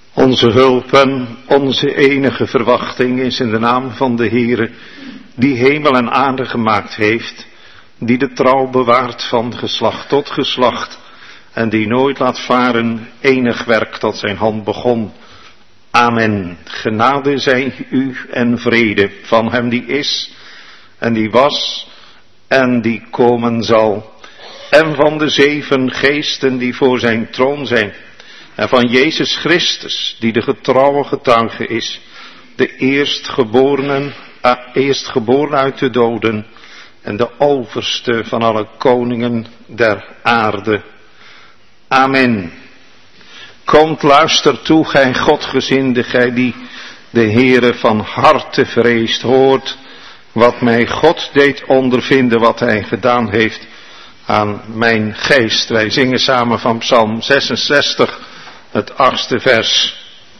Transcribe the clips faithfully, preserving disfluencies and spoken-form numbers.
Onze hulp en onze enige verwachting is in de naam van de Heere, die hemel en aarde gemaakt heeft, die de trouw bewaart van geslacht tot geslacht en die nooit laat varen enig werk tot zijn hand begon. Amen. Genade zij u en vrede van hem die is en die was en die komen zal, en van de zeven geesten die voor zijn troon zijn, en van Jezus Christus, die de getrouwe getuige is, de eerstgeborenen, uh, eerstgeboren uit de doden, en de overste van alle koningen der aarde. Amen. Komt, luister toe, gij Godgezinde, gij die de Heere van harte vreest, hoort wat mij God deed ondervinden, wat hij gedaan heeft aan mijn geest. Wij zingen samen van Psalm zesenzestig, het achtste vers.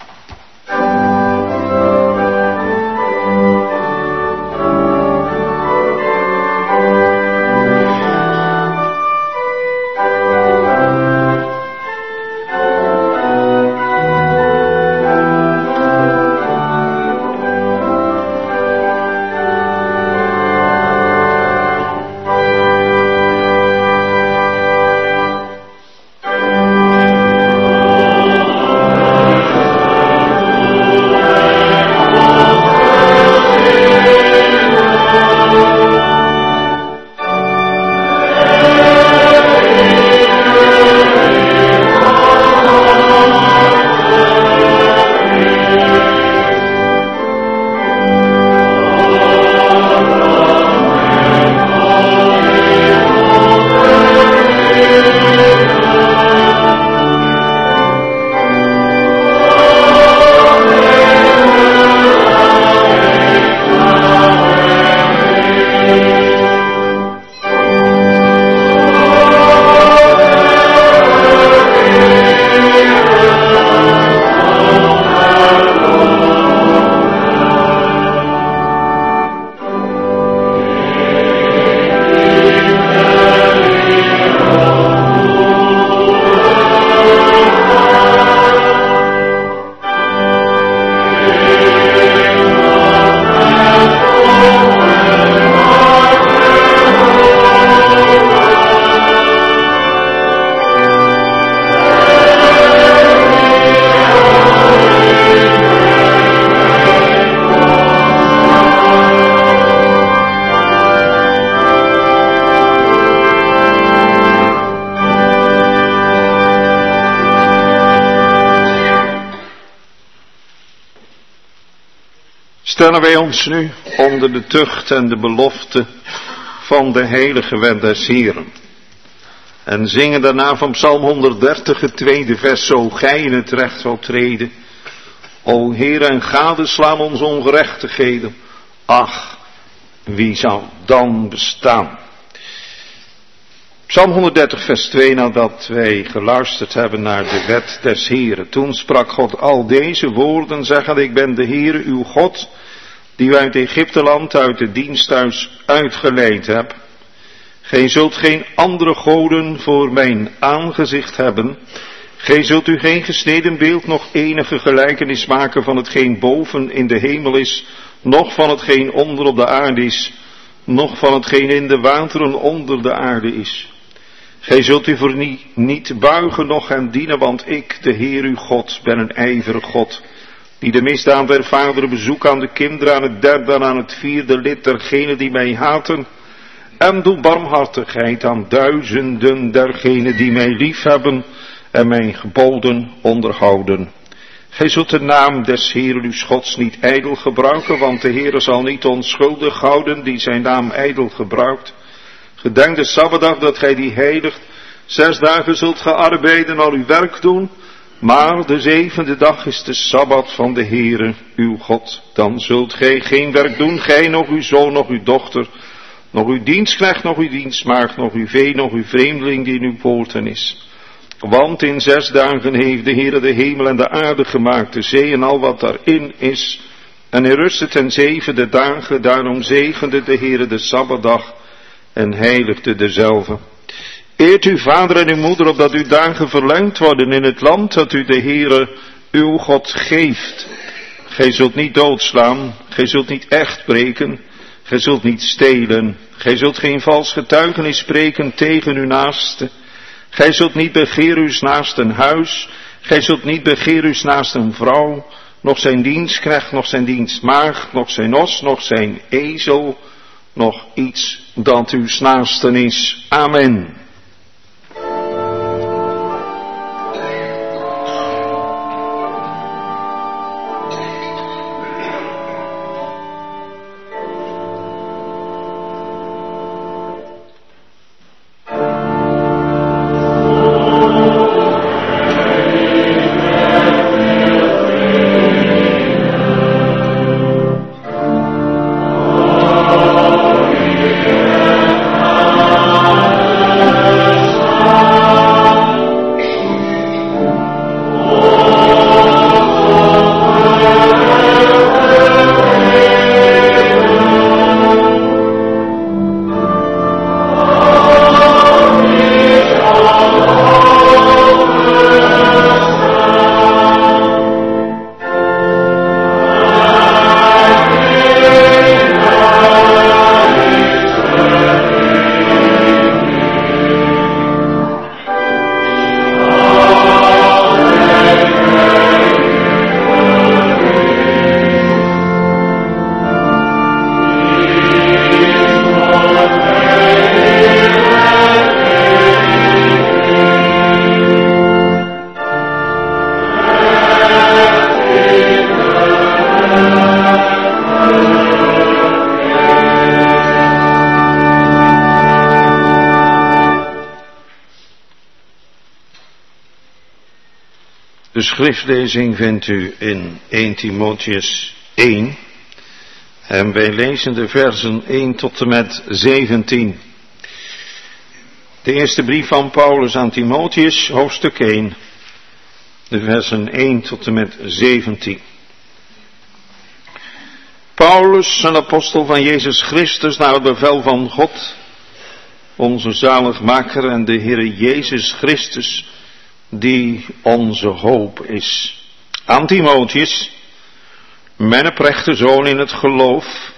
Stellen wij ons nu onder de tucht en de belofte van de heilige wet des Heeren. En zingen daarna van Psalm honderddertig, het tweede vers, zo gij in het recht zult treden. O Heer, en gadeslaan ons ongerechtigheden. Ach, wie zou dan bestaan? Psalm honderddertig, vers twee, nadat wij geluisterd hebben naar de wet des Heeren. Toen sprak God al deze woorden, zeggende, ik ben de Heere uw God, die u uit Egypteland, uit het diensthuis uitgeleid heb. Gij zult geen andere goden voor mijn aangezicht hebben. Gij zult u geen gesneden beeld, nog enige gelijkenis maken van hetgeen boven in de hemel is, noch van hetgeen onder op de aarde is, noch van hetgeen in de wateren onder de aarde is. Gij zult u voor nie, niet buigen, noch hen dienen, want ik, de Heer uw God, ben een ijverig God, die de misdaad der vaderen bezoek aan de kinderen, aan het derde en aan het vierde lid dergenen die mij haten, en doe barmhartigheid aan duizenden dergenen die mij liefhebben en mijn geboden onderhouden. Gij zult de naam des Heeren uw Gods niet ijdel gebruiken, want de Heere zal niet onschuldig houden die zijn naam ijdel gebruikt. Gedenk de Sabbatdag dat gij die heiligt, zes dagen zult ge arbeiden al uw werk doen, maar de zevende dag is de Sabbat van de Heere uw God. Dan zult gij geen werk doen, gij, nog uw zoon, nog uw dochter, nog uw dienstknecht, nog uw dienstmaagd, nog uw vee, nog uw vreemdeling die in uw poorten is. Want in zes dagen heeft de Heere de hemel en de aarde gemaakt, de zee en al wat daarin is. En hij rustte ten zevende dagen, daarom zegende de Heere de Sabbatdag en heiligde dezelve. Eert uw vader en uw moeder, opdat uw dagen verlengd worden in het land dat u de Heere uw God geeft. Gij zult niet doodslaan, gij zult niet echt breken, gij zult niet stelen, gij zult geen vals getuigenis spreken tegen uw naaste. Gij zult niet begeren uw naaste een huis, gij zult niet begeren uw naaste een vrouw, nog zijn dienstknecht, nog zijn dienstmaagd, nog zijn os, nog zijn ezel, nog iets dat uw naasten is. Amen. De schriftlezing vindt u in Eerste Timotheüs één. En wij lezen de versen één tot en met zeventien. De eerste brief van Paulus aan Timotheus, hoofdstuk één. De versen één tot en met zeventien. Paulus, een apostel van Jezus Christus, naar het bevel van God, onze zaligmaker en de Heere Jezus Christus, die onze hoop is. Aan Timotheus, mijn oprechte zoon in het geloof,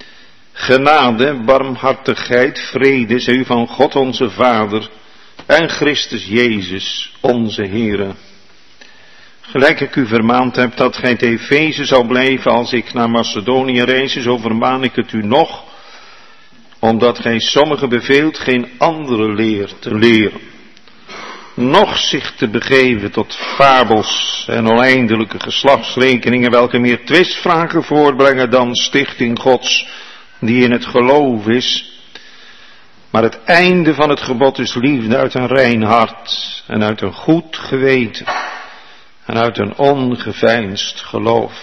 genade, barmhartigheid, vrede zij u van God onze Vader en Christus Jezus onze Heere. Gelijk ik u vermaand heb dat gij te Efeze zou blijven als ik naar Macedonië reis, zo vermaan ik het u nog, omdat gij sommigen beveelt geen andere leer te leren, noch zich te begeven tot fabels en oneindelijke geslachtsrekeningen, welke meer twistvragen voortbrengen dan stichting Gods, die in het geloof is. Maar het einde van het gebod is liefde uit een rein hart en uit een goed geweten en uit een ongeveinsd geloof,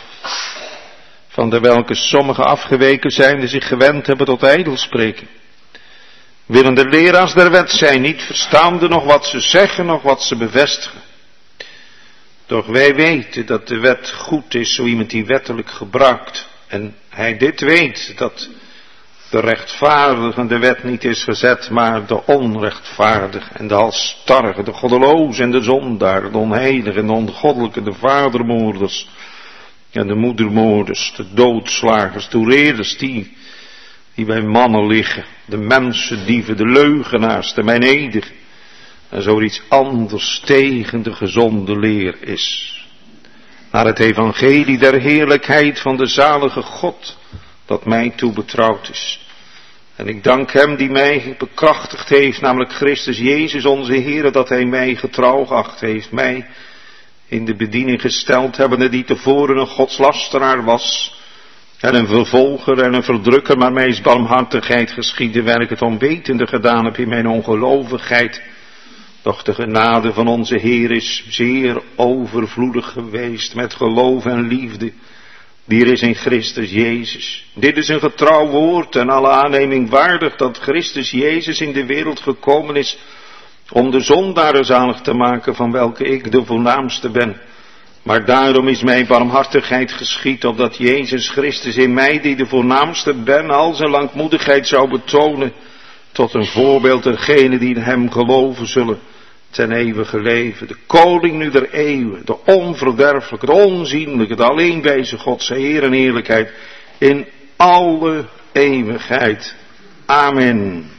van de welke sommigen afgeweken zijn die zich gewend hebben tot ijdelspreken, willende leraars der wet zijn, niet verstaande nog wat ze zeggen, nog wat ze bevestigen. Doch wij weten dat de wet goed is, zo iemand die wettelijk gebruikt. En hij dit weet, dat de rechtvaardige de wet niet is gezet, maar de onrechtvaardige en de halsstarrige, de goddeloze en de zondaar, de onheilige en de ongoddelijke, de vadermoorders en de moedermoorders, de doodslagers, de toereerders, die die bij mannen liggen, de mensendieven, de leugenaars, de mijnedigen, en zo iets anders tegen de gezonde leer is. Naar het evangelie der heerlijkheid van de zalige God, dat mij toebetrouwd is. En ik dank hem die mij bekrachtigd heeft, namelijk Christus Jezus onze Heer, dat hij mij getrouw geacht heeft, mij in de bediening gesteld hebbende, die tevoren een godslasteraar was, en een vervolger en een verdrukker, maar mij is barmhartigheid geschieden, waar ik het onwetende gedaan heb in mijn ongelovigheid. Doch de genade van onze Heer is zeer overvloedig geweest met geloof en liefde, die er is in Christus Jezus. Dit is een getrouw woord en alle aanneming waardig, dat Christus Jezus in de wereld gekomen is om de zondaren zalig te maken, van welke ik de voornaamste ben. Maar daarom is mij barmhartigheid geschied, opdat Jezus Christus in mij, die de voornaamste ben, al zijn langmoedigheid zou betonen, tot een voorbeeld dergenen die in hem geloven zullen, ten eeuwige leven. De koning nu der eeuwen, de onverderfelijke, de onzienlijke, de alleenwijze God, zijn Heer en heerlijkheid in alle eeuwigheid. Amen.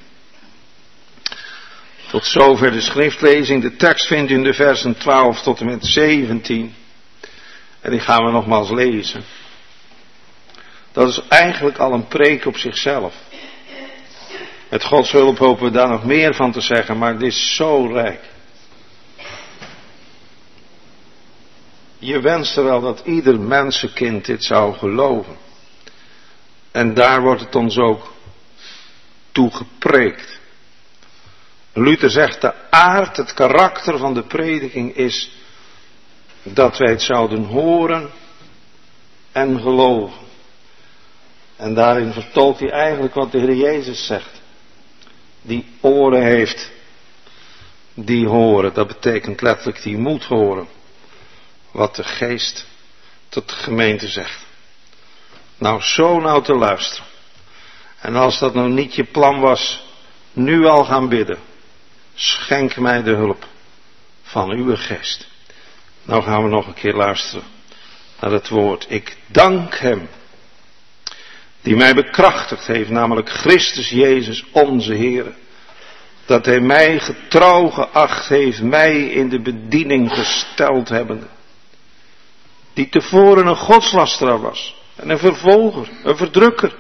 Tot zover de schriftlezing. De tekst vindt u in de versen twaalf tot en met zeventien. En die gaan we nogmaals lezen. Dat is eigenlijk al een preek op zichzelf. Met Gods hulp hopen we daar nog meer van te zeggen, maar het is zo rijk. Je wenste wel dat ieder mensenkind dit zou geloven. En daar wordt het ons ook toe gepreekt. Luther zegt, de aard, het karakter van de prediking is dat wij het zouden horen en geloven. En daarin vertolkt hij eigenlijk wat de Heer Jezus zegt. Die oren heeft, die horen. Dat betekent letterlijk die moet horen. Wat de geest tot de gemeente zegt. Nou, zo nou te luisteren. En als dat nou niet je plan was, nu al gaan bidden. Schenk mij de hulp van uw geest. Nou gaan we nog een keer luisteren naar het woord. Ik dank hem die mij bekrachtigd heeft, namelijk Christus Jezus onze Heer. Dat hij mij getrouw geacht heeft, mij in de bediening gesteld hebbende. Die tevoren een godslasteraar was en een vervolger, een verdrukker.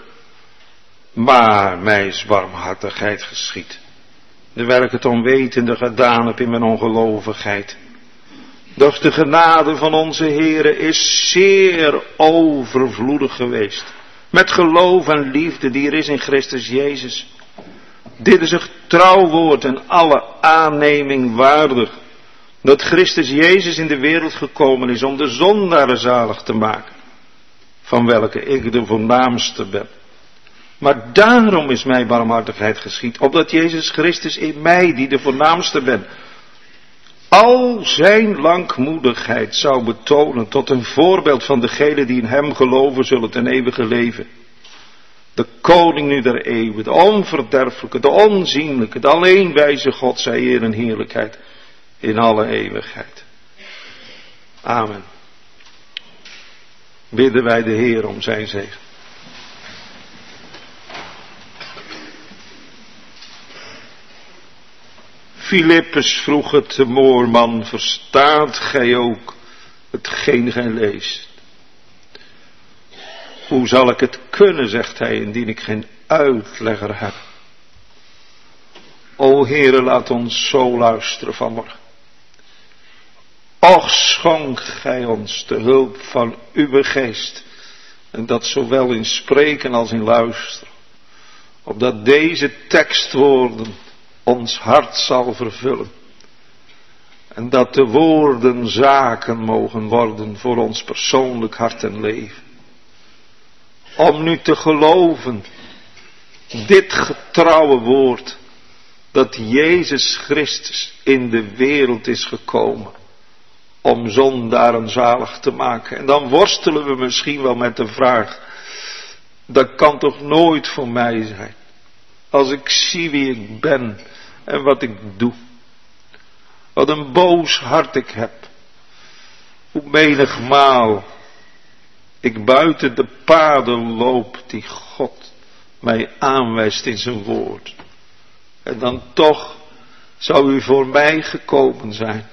Maar mij is barmhartigheid geschied. Terwijl ik het onwetende gedaan heb in mijn ongelovigheid. Doch de genade van onze Heere is zeer overvloedig geweest. Met geloof en liefde die er is in Christus Jezus. Dit is een getrouw woord en alle aanneming waardig. Dat Christus Jezus in de wereld gekomen is om de zondaren zalig te maken. Van welke ik de voornaamste ben. Maar daarom is mij barmhartigheid geschied. Opdat Jezus Christus in mij, die de voornaamste ben, al zijn langmoedigheid zou betonen tot een voorbeeld van degenen die in hem geloven zullen ten eeuwige leven. De koning nu der eeuwen, de onverderfelijke, de onzienlijke, de alleenwijze God, zij eer en heerlijkheid in alle eeuwigheid. Amen. Bidden wij de Heer om zijn zegen. Filippus vroeg het de moorman, verstaat gij ook hetgeen gij leest? Hoe zal ik het kunnen, zegt hij, indien ik geen uitlegger heb? O Heere, laat ons zo luisteren vanmorgen. Och, schonk gij ons de hulp van uw geest, en dat zowel in spreken als in luisteren, opdat deze tekstwoorden ons hart zal vervullen. En dat de woorden zaken mogen worden voor ons persoonlijk hart en leven. Om nu te geloven, dit getrouwe woord, dat Jezus Christus in de wereld is gekomen, om zondaren zalig te maken. En dan worstelen we misschien wel met de vraag, dat kan toch nooit voor mij zijn. Als ik zie wie ik ben en wat ik doe. Wat een boos hart ik heb. Hoe menigmaal ik buiten de paden loop die God mij aanwijst in zijn woord. En dan toch zou u voor mij gekomen zijn.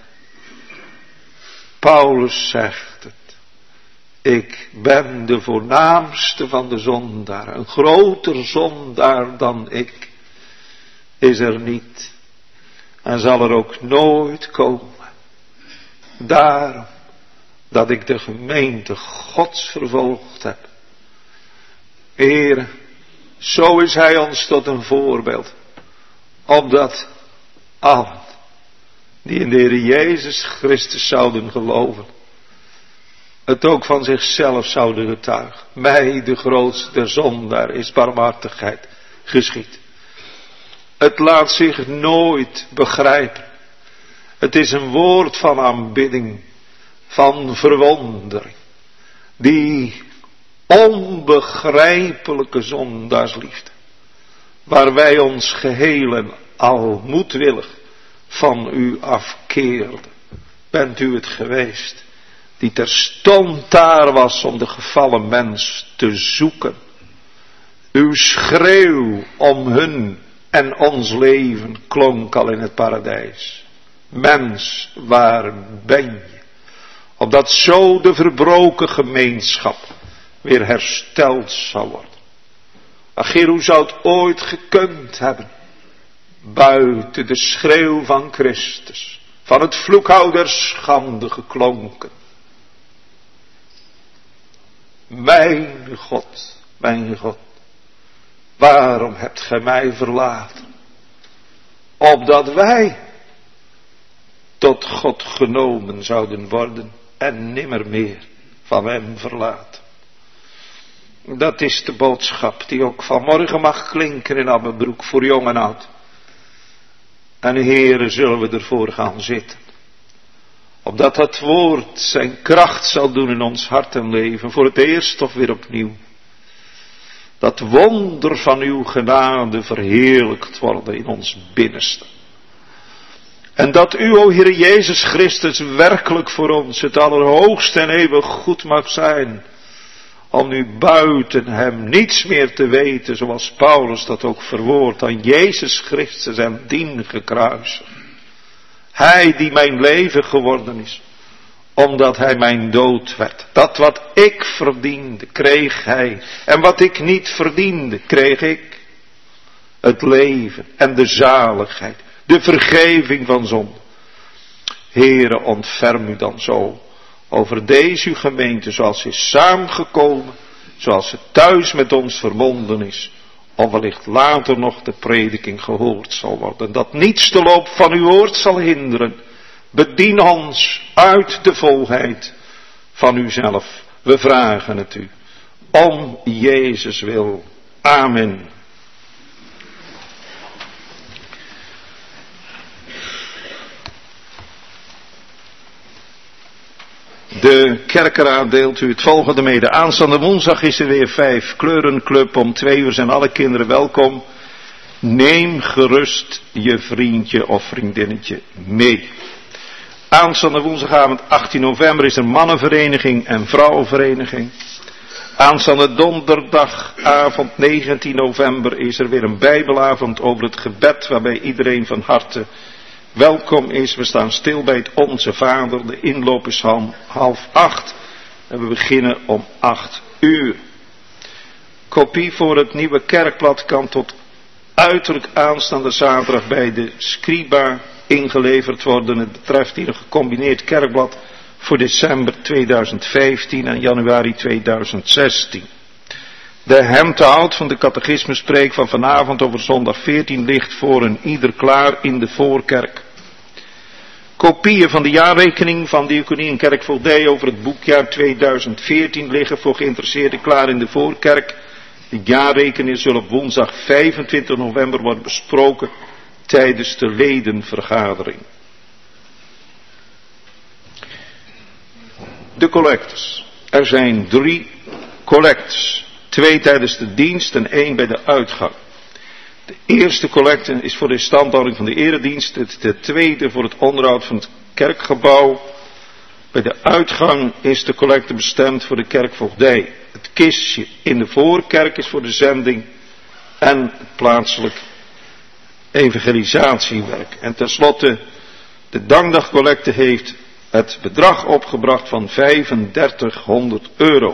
Paulus zegt het. Ik ben de voornaamste van de zondaren. Een groter zondaar dan ik is er niet. En zal er ook nooit komen. Daarom dat ik de gemeente Gods vervolgd heb. Heere, zo is hij ons tot een voorbeeld. Opdat allen die in de Heer Jezus Christus zouden geloven, het ook van zichzelf zouden getuigen. Mij, de grootste zondaar, is barmhartigheid geschied. Het laat zich nooit begrijpen. Het is een woord van aanbidding, van verwondering. Die onbegrijpelijke zondaarsliefde, waar wij ons geheel en al moedwillig van u afkeerde. Bent u het geweest die terstond daar was om de gevallen mens te zoeken. Uw schreeuw om hun en ons leven klonk al in het paradijs. Mens, waar ben je? Opdat zo de verbroken gemeenschap weer hersteld zou worden. Ach Heer, hoe zou het ooit gekund hebben? Buiten de schreeuw van Christus, van het vloekhout der schande geklonken. Mijn God, mijn God, waarom hebt gij mij verlaten? Opdat wij tot God genomen zouden worden en nimmer meer van hem verlaten. Dat is de boodschap die ook vanmorgen mag klinken in Abbebroek voor jong en oud. En Heere, zullen we ervoor gaan zitten. Opdat dat woord zijn kracht zal doen in ons hart en leven. Voor het eerst of weer opnieuw. Dat wonder van uw genade verheerlijkt worden in ons binnenste. En dat u, o Heer Jezus Christus, werkelijk voor ons het allerhoogste en eeuwig goed mag zijn. Om nu buiten hem niets meer te weten, zoals Paulus dat ook verwoordt, aan Jezus Christus en dien gekruisigd. Hij die mijn leven geworden is, omdat hij mijn dood werd. Dat wat ik verdiende, kreeg hij. En wat ik niet verdiende, kreeg ik. Het leven en de zaligheid, de vergeving van zonde. Heere, ontferm u dan zo over deze gemeente, zoals ze is samengekomen, zoals ze thuis met ons verbonden is, of wellicht later nog de prediking gehoord zal worden. Dat niets de loop van uw woord zal hinderen. Bedien ons uit de volheid van uzelf. We vragen het u. Om Jezus wil. Amen. De kerkraad deelt u het volgende mede. Aanstaande woensdag is er weer vijf kleurenclub. Om twee uur zijn alle kinderen welkom. Neem gerust je vriendje of vriendinnetje mee. Aanstaande woensdagavond achttien november is er mannenvereniging en vrouwenvereniging. Aanstaande donderdagavond negentien november is er weer een bijbelavond over het gebed, waarbij iedereen van harte welkom is. We staan stil bij het Onze Vader. De inloop is om half acht. En we beginnen om acht uur. Kopie voor het nieuwe kerkblad kan tot uiterlijk aanstaande zaterdag bij de Scriba ingeleverd worden. Het betreft hier een gecombineerd kerkblad voor december tweeduizend vijftien en januari tweeduizend zestien. De hemtehoud van de catechismuspreek van vanavond over zondag veertien ligt voor een ieder klaar in de voorkerk. Kopieën van de jaarrekening van Diaconie en Kerkvoogdij over het boekjaar tweeduizend veertien liggen voor geïnteresseerden klaar in de voorkerk. De jaarrekeningen zullen op woensdag vijfentwintig november worden besproken tijdens de ledenvergadering. De collectes. Er zijn drie collectes. Twee tijdens de dienst en één bij de uitgang. De eerste collecte is voor de instandhouding van de eredienst. De tweede voor het onderhoud van het kerkgebouw. Bij de uitgang is de collecte bestemd voor de kerkvoogdij. Het kistje in de voorkerk is voor de zending en het plaatselijk evangelisatiewerk. En tenslotte, de dankdagcollecte heeft het bedrag opgebracht van vijfendertighonderd euro.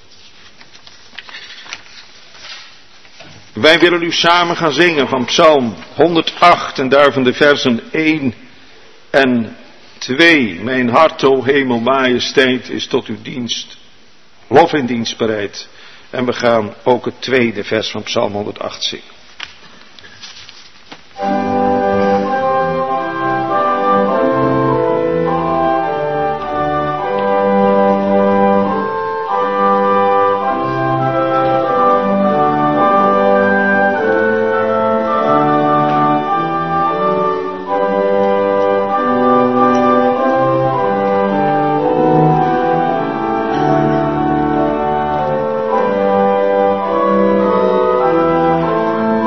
Wij willen u samen gaan zingen van Psalm honderdacht en daarvan de versen één en twee. Mijn hart, o hemel, majesteit, is tot uw dienst. Lof in dienst bereid. En we gaan ook het tweede vers van Psalm honderdacht zingen. Thank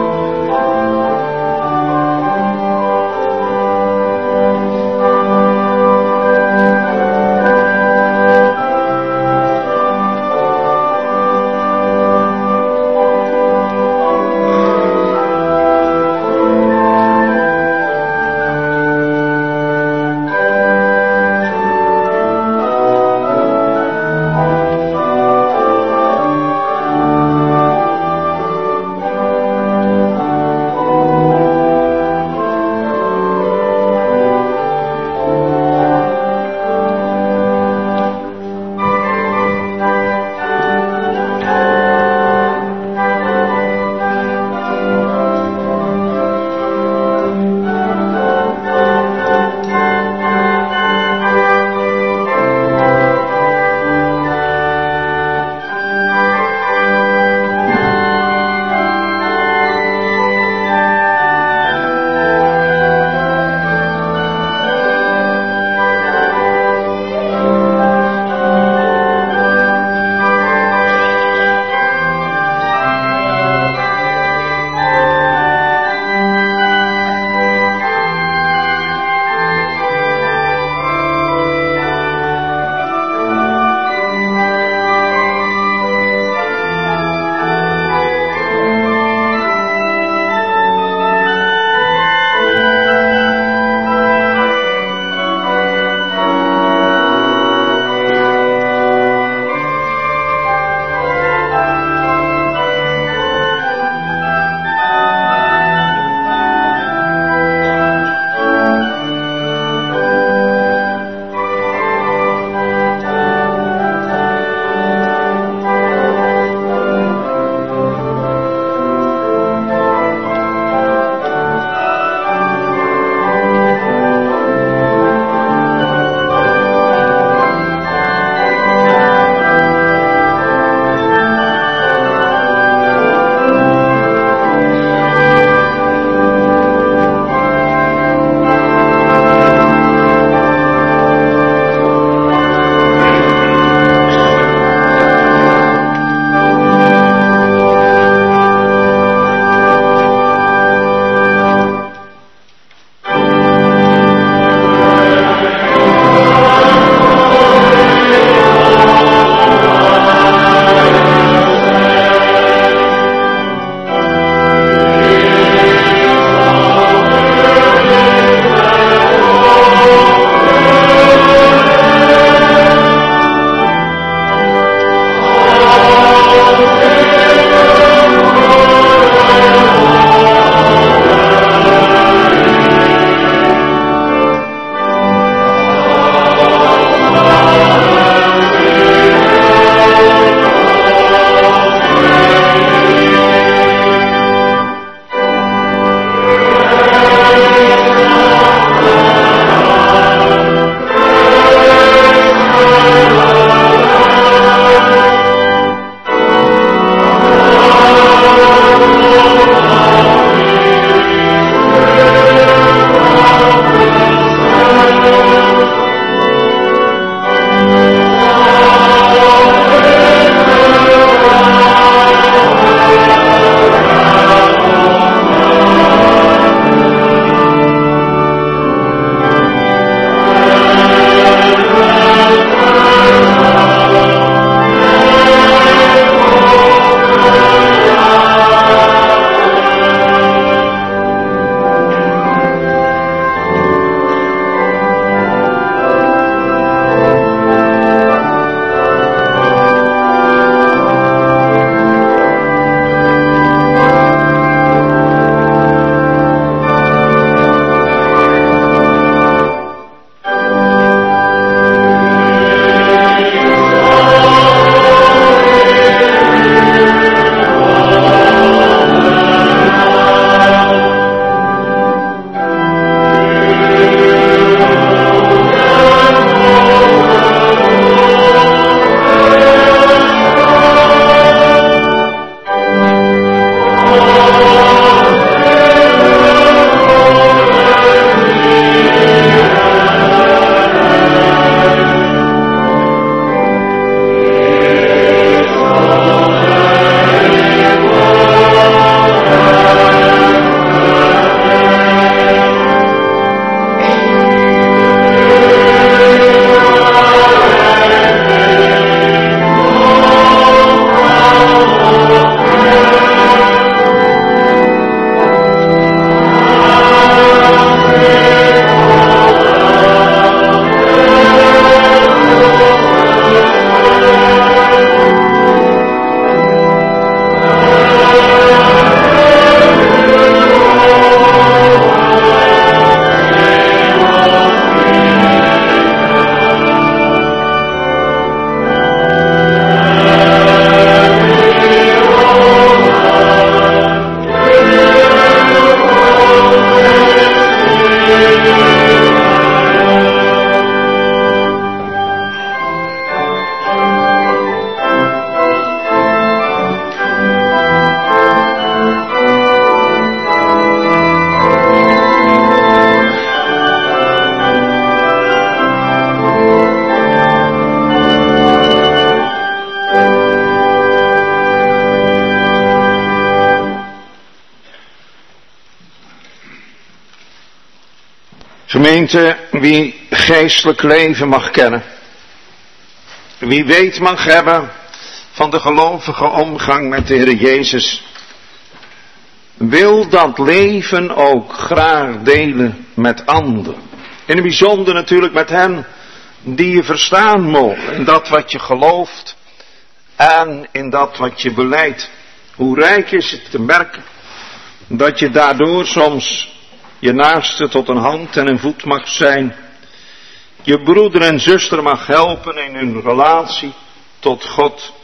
Gemeente, wie geestelijk leven mag kennen, wie weet mag hebben van de gelovige omgang met de Heer Jezus, wil dat leven ook graag delen met anderen. In het bijzonder natuurlijk met hen die je verstaan mogen in dat wat je gelooft en in dat wat je beleidt. Hoe rijk is het te merken dat je daardoor soms je naaste tot een hand en een voet mag zijn. Je broeder en zuster mag helpen in hun relatie tot God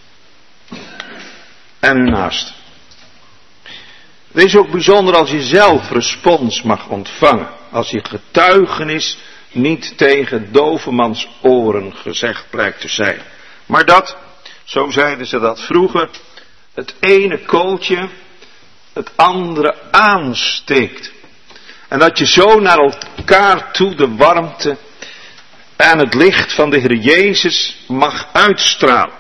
en hun naaste. Het is ook bijzonder als je zelf respons mag ontvangen. Als je getuigenis niet tegen dovemans oren gezegd blijkt te zijn. Maar dat, zo zeiden ze dat vroeger, het ene kooltje het andere aansteekt. En dat je zo naar elkaar toe de warmte en het licht van de Heer Jezus mag uitstralen.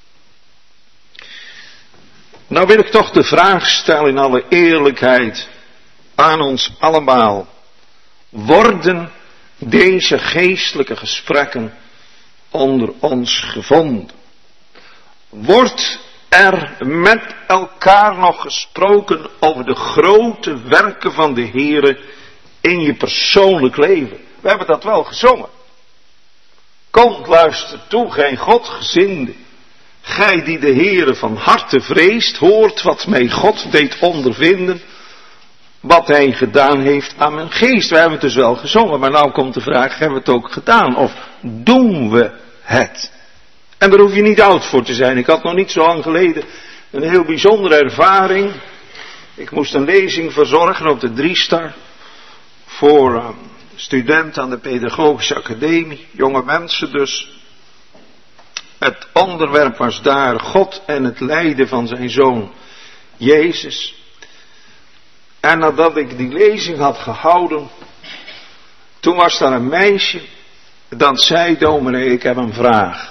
Nou wil ik toch de vraag stellen in alle eerlijkheid aan ons allemaal. Worden deze geestelijke gesprekken onder ons gevonden? Wordt er met elkaar nog gesproken over de grote werken van de Heere in je persoonlijk leven? We hebben dat wel gezongen. Komt, luister toe, gij Godgezinde, gij die de Heere van harte vreest, hoort wat mij God deed ondervinden, wat hij gedaan heeft aan mijn geest. We hebben het dus wel gezongen, maar nou komt de vraag, hebben we het ook gedaan? Of doen we het? En daar hoef je niet oud voor te zijn. Ik had nog niet zo lang geleden een heel bijzondere ervaring. Ik moest een lezing verzorgen op de Driestar voor uh, studenten aan de Pedagogische Academie, jonge mensen dus. Het onderwerp was daar God en het lijden van zijn zoon Jezus. En nadat ik die lezing had gehouden, toen was daar een meisje dat zei, dominee, ik heb een vraag.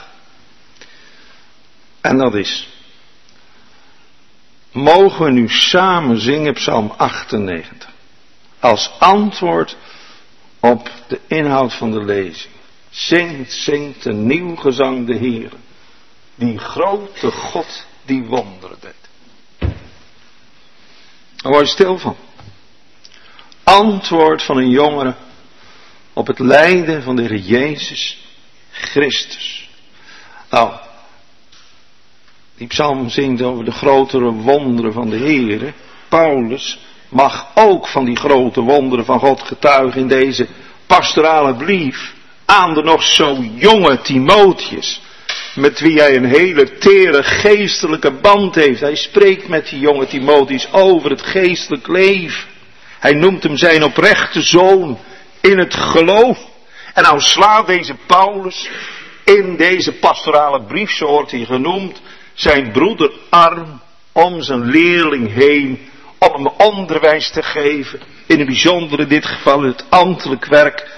En dat is, mogen we nu samen zingen Psalm achtennegentig, als antwoord op de inhoud van de lezing. Zingt, zingt een nieuw gezang de Heer, die grote God die wonderen deed. Daar word je stil van. Antwoord van een jongere op het lijden van de Heer Jezus Christus. Nou, die psalm zingt over de grotere wonderen van de Heer. Paulus mag ook van die grote wonderen van God getuigen in deze pastorale brief aan de nog zo jonge Timotheus, met wie hij een hele tere geestelijke band heeft. Hij spreekt met die jonge Timotheus over het geestelijk leven. Hij noemt hem zijn oprechte zoon in het geloof. En nou slaat deze Paulus in deze pastorale brief, zo wordt hij genoemd, zijn broeder arm om zijn leerling heen, om hem onderwijs te geven, in het bijzonder in dit geval het ambtelijk werk,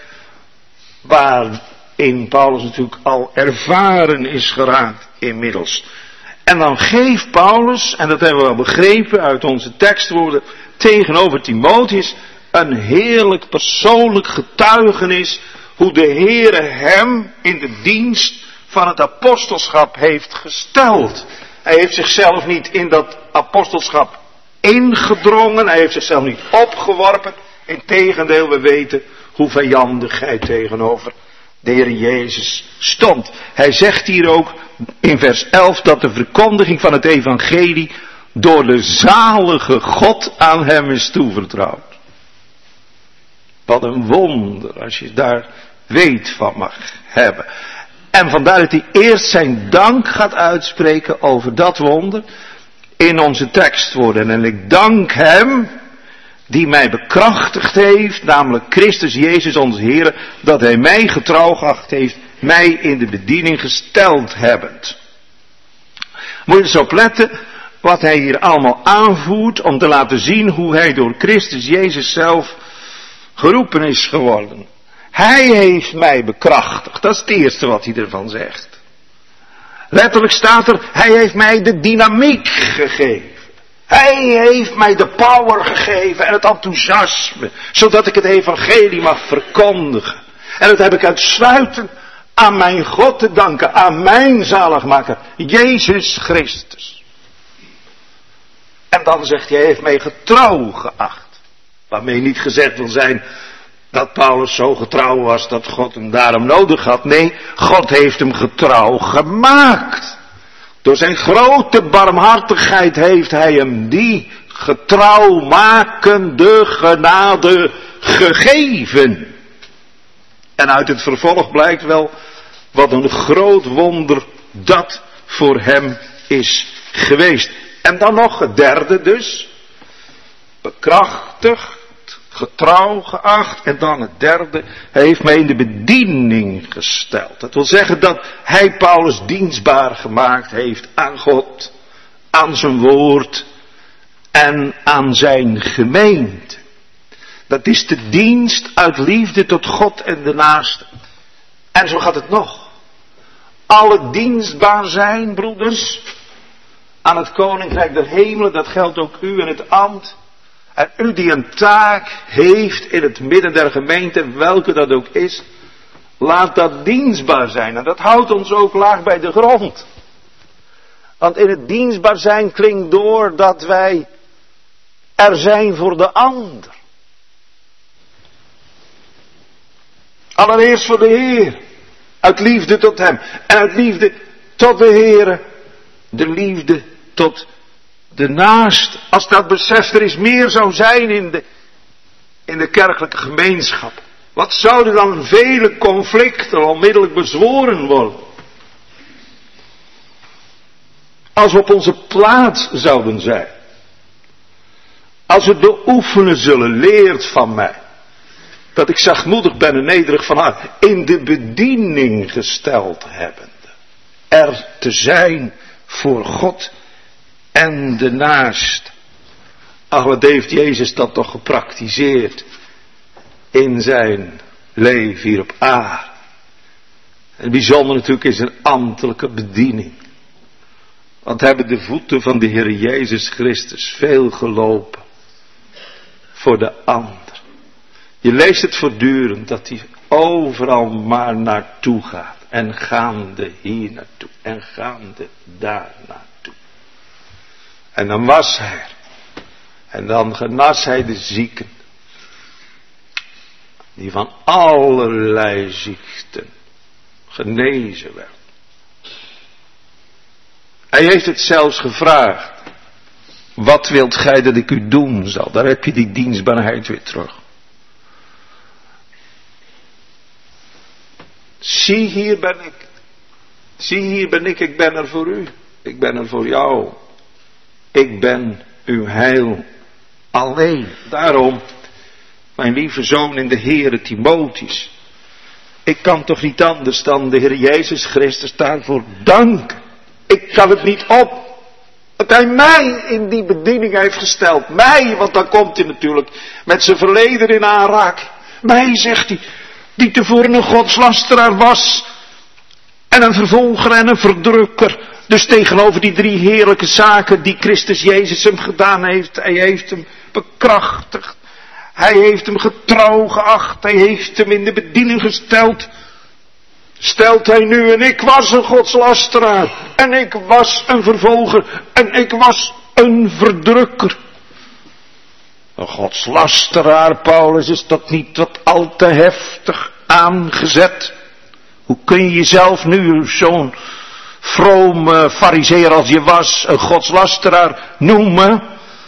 waarin Paulus natuurlijk al ervaren is geraakt inmiddels. En dan geeft Paulus, en dat hebben we wel begrepen uit onze tekstwoorden, tegenover Timotheus een heerlijk persoonlijk getuigenis hoe de Heere hem in de dienst van het apostelschap heeft gesteld. Hij heeft zichzelf niet in dat apostelschap ingedrongen, hij heeft zichzelf niet opgeworpen. Integendeel, we weten hoe vijandig hij tegenover de Heer Jezus stond. Hij zegt hier ook in vers elf dat de verkondiging van het evangelie door de zalige God aan hem is toevertrouwd. Wat een wonder als je daar weet van mag hebben. En vandaar dat hij eerst zijn dank gaat uitspreken over dat wonder in onze tekstwoorden. En ik dank hem die mij bekrachtigd heeft, namelijk Christus Jezus onze Heer, dat hij mij getrouw geacht heeft, mij in de bediening gesteld hebbend. Moet je eens opletten wat hij hier allemaal aanvoert om te laten zien hoe hij door Christus Jezus zelf geroepen is geworden. Hij heeft mij bekrachtigd. Dat is het eerste wat hij ervan zegt. Letterlijk staat er, hij heeft mij de dynamiek gegeven. Hij heeft mij de power gegeven en het enthousiasme, zodat ik het evangelie mag verkondigen. En dat heb ik uitsluitend aan mijn God te danken, aan mijn zaligmaker, Jezus Christus. En dan zegt hij, hij heeft mij getrouw geacht. Waarmee niet gezegd wil zijn dat Paulus zo getrouw was dat God hem daarom nodig had. Nee, God heeft hem getrouw gemaakt. Door zijn grote barmhartigheid heeft hij hem die getrouwmakende genade gegeven. En uit het vervolg blijkt wel wat een groot wonder dat voor hem is geweest. En dan nog het derde dus. Bekrachtigd, getrouw geacht. En dan het derde. Hij heeft mij in de bediening gesteld. Dat wil zeggen dat hij Paulus dienstbaar gemaakt heeft aan God. Aan zijn woord. En aan zijn gemeente. Dat is de dienst uit liefde tot God en de naaste. En zo gaat het nog. Alle dienstbaar zijn, broeders, aan het koninkrijk der hemelen, dat geldt ook u in het ambt. En u die een taak heeft in het midden der gemeente, welke dat ook is, laat dat dienstbaar zijn. En dat houdt ons ook laag bij de grond. Want in het dienstbaar zijn klinkt door dat wij er zijn voor de ander. Allereerst voor de Heer. Uit liefde tot hem. En uit liefde tot de Heer. De liefde tot de naaste. Als dat besef er is meer zou zijn in de, in de kerkelijke gemeenschap. Wat zouden dan vele conflicten onmiddellijk bezworen worden. Als we op onze plaats zouden zijn. Als we beoefenen zullen, leert van mij. Dat ik zachtmoedig ben en nederig van hart. In de bediening gesteld hebbende. Er te zijn voor God en de naast. Ach, wat heeft Jezus dat toch gepraktiseerd. In zijn leven hier op aarde. En bijzonder natuurlijk is een ambtelijke bediening. Want hebben de voeten van de Heer Jezus Christus veel gelopen. Voor de ander. Je leest het voortdurend dat hij overal maar naartoe gaat. En gaande hier naartoe. En gaande daar naartoe. En dan was hij er. En dan genas hij de zieken. Die van allerlei ziekten genezen werden. Hij heeft het zelfs gevraagd. Wat wilt gij dat ik u doen zal? Daar heb je die dienstbaarheid weer terug. Zie, hier ben ik. Zie, hier ben ik. Ik ben er voor u. Ik ben er voor jou. Ik ben uw heil alleen. Daarom, mijn lieve zoon in de Heere Timotheus. Ik kan toch niet anders dan de Heer Jezus Christus daarvoor danken. Ik kan het niet op. Dat hij mij in die bediening heeft gesteld. Mij, want dan komt hij natuurlijk met zijn verleden in aanraking. Mij, zegt hij, die tevoren een godslasteraar was. En een vervolger en een verdrukker. Dus tegenover die drie heerlijke zaken die Christus Jezus hem gedaan heeft. Hij heeft hem bekrachtigd. Hij heeft hem getrouw geacht. Hij heeft hem in de bediening gesteld. Stelt hij nu, en ik was een godslasteraar. En ik was een vervolger. En ik was een verdrukker. Een godslasteraar, Paulus, is dat niet wat al te heftig aangezet? Hoe kun je jezelf nu zo'n vrome farizeer als je was, een godslasteraar noemen?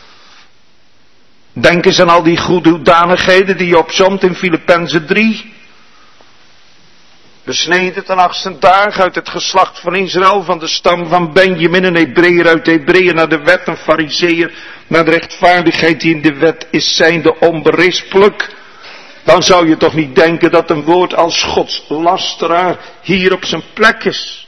Denk eens aan al die goede hoedanigheden die je opzomt in Filippenzen drie. Besneden ten achtste dag uit het geslacht van Israël, van de stam van Benjamin, een Hebreeër uit Hebreeën naar de wet, een Farizeeër naar de rechtvaardigheid die in de wet is, zijnde onberispelijk. Dan zou je toch niet denken dat een woord als godslasteraar hier op zijn plek is.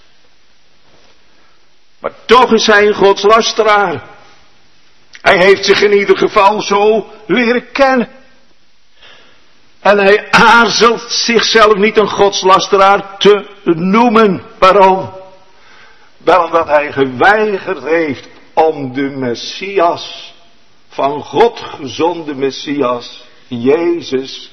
Maar toch is hij een godslasteraar. Hij heeft zich in ieder geval zo leren kennen. En hij aarzelt zichzelf niet een godslasteraar te noemen. Waarom? Wel omdat hij geweigerd heeft om de Messias, van God gezonde Messias, Jezus,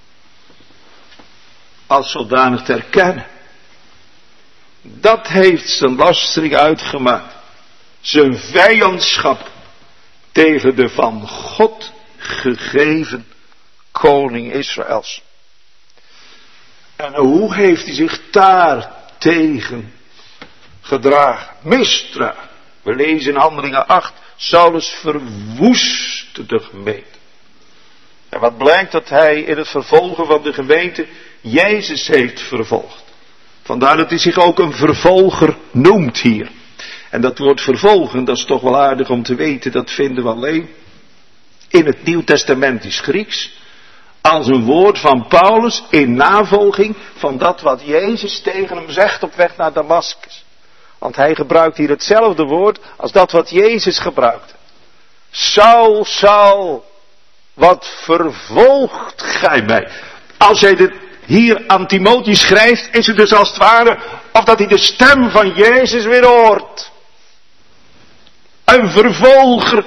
als zodanig te erkennen. Dat heeft zijn lastering uitgemaakt. Zijn vijandschap tegen de van God gegeven koning Israëls. En hoe heeft hij zich daar tegen gedragen? Misdragen. We lezen in Handelingen acht, Saulus verwoestte de gemeente. En wat blijkt? Dat hij in het vervolgen van de gemeente Jezus heeft vervolgd. Vandaar dat hij zich ook een vervolger noemt hier. En dat woord vervolgen, dat is toch wel aardig om te weten, dat vinden we alleen in het Nieuw Testamentisch Grieks. Als een woord van Paulus in navolging van dat wat Jezus tegen hem zegt op weg naar Damaskus. Want hij gebruikt hier hetzelfde woord als dat wat Jezus gebruikte. Saul, Saul, wat vervolgt gij mij? Als hij dit hier aan Timotheus schrijft, is het dus als het ware of dat hij de stem van Jezus weer hoort. Een vervolger.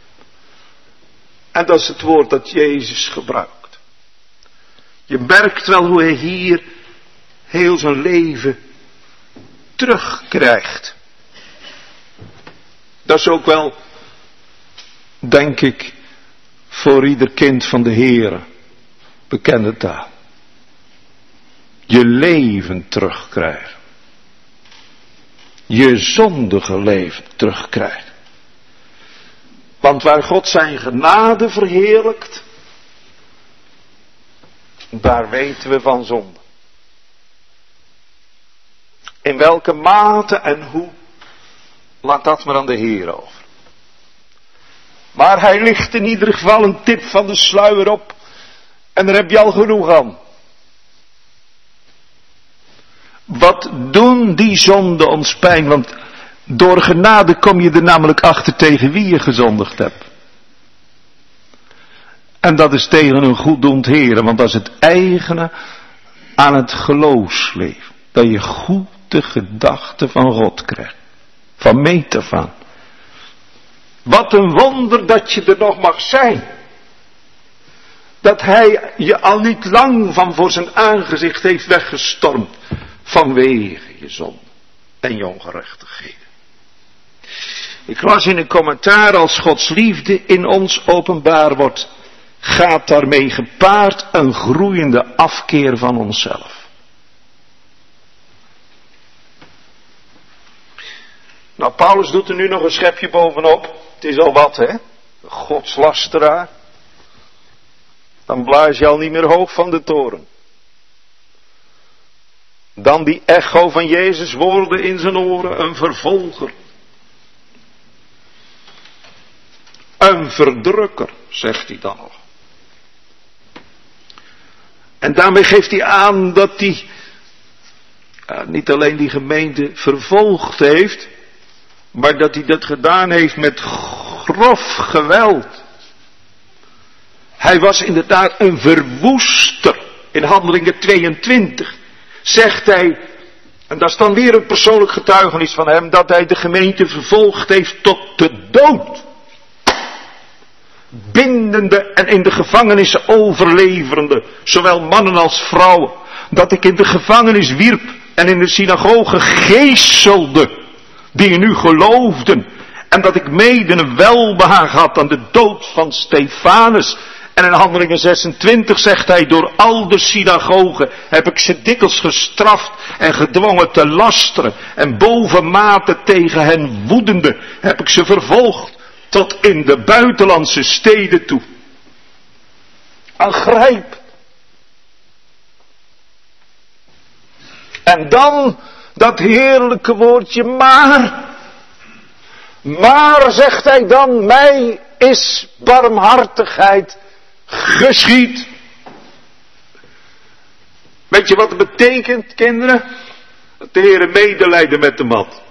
En dat is het woord dat Jezus gebruikt. Je merkt wel hoe hij hier heel zijn leven terugkrijgt. Dat is ook wel, denk ik, voor ieder kind van de Heere bekende taal. Je leven terugkrijgen. Je zondige leven terugkrijgen. Want waar God zijn genade verheerlijkt, daar weten we van zonde. In welke mate en hoe, laat dat maar aan de Heer over. Maar hij ligt in ieder geval een tip van de sluier op. En daar heb je al genoeg aan. Wat doen die zonden ons pijn? Want door genade kom je er namelijk achter tegen wie je gezondigd hebt. En dat is tegen een goeddoend Heer. Want dat is het eigene aan het geloofsleven. Dat je goede gedachten van God krijgt. Van meet af aan. Wat een wonder dat je er nog mag zijn. Dat hij je al niet lang van voor zijn aangezicht heeft weggestormd. Vanwege je zonde en je ongerechtigheden. Ik las in een commentaar, als Gods liefde in ons openbaar wordt, gaat daarmee gepaard een groeiende afkeer van onszelf. Nou, Paulus doet er nu nog een schepje bovenop. Het is al wat, hè? Godslasteraar. Dan blaas je al niet meer hoog van de toren. Dan die echo van Jezus woorden in zijn oren, een vervolger. Een verdrukker, zegt hij dan nog. En daarmee geeft hij aan dat hij uh, niet alleen die gemeente vervolgd heeft, maar dat hij dat gedaan heeft met grof geweld. Hij was inderdaad een verwoester. In Handelingen tweeëntwintig zegt hij, en dat is dan weer een persoonlijk getuigenis van hem, dat hij de gemeente vervolgd heeft tot de dood. Bindende en in de gevangenissen overleverende, zowel mannen als vrouwen, dat ik in de gevangenis wierp en in de synagoge geeselde, die in u geloofden, en dat ik mede een welbehagen had aan de dood van Stefanus. En in Handelingen zesentwintig zegt hij, door al de synagogen heb ik ze dikwijls gestraft en gedwongen te lasteren. En bovenmate tegen hen woedende heb ik ze vervolgd tot in de buitenlandse steden toe. Aangrijp. En dan dat heerlijke woordje maar. Maar, zegt hij dan, mij is barmhartigheid geschied. Weet je wat het betekent, kinderen? Dat de Heer medelijden met de mat.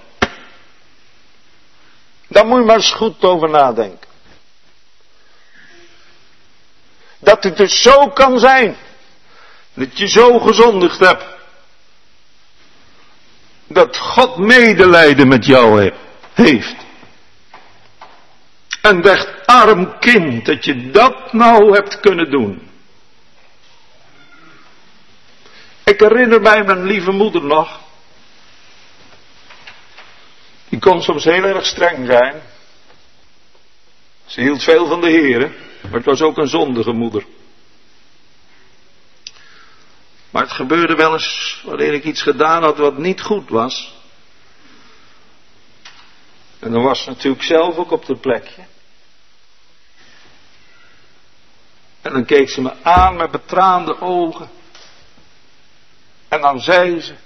Daar moet je maar eens goed over nadenken. Dat het dus zo kan zijn. Dat je zo gezondigd hebt. Dat God medelijden met jou heeft. En dacht, arm kind, dat je dat nou hebt kunnen doen. Ik herinner mij mijn lieve moeder nog. Die kon soms heel erg streng zijn. Ze hield veel van de Heere, maar het was ook een zondige moeder. Maar het gebeurde wel eens wanneer ik iets gedaan had wat niet goed was. En dan was ze natuurlijk zelf ook op het plekje. En dan keek ze me aan met betraande ogen. En dan zei ze: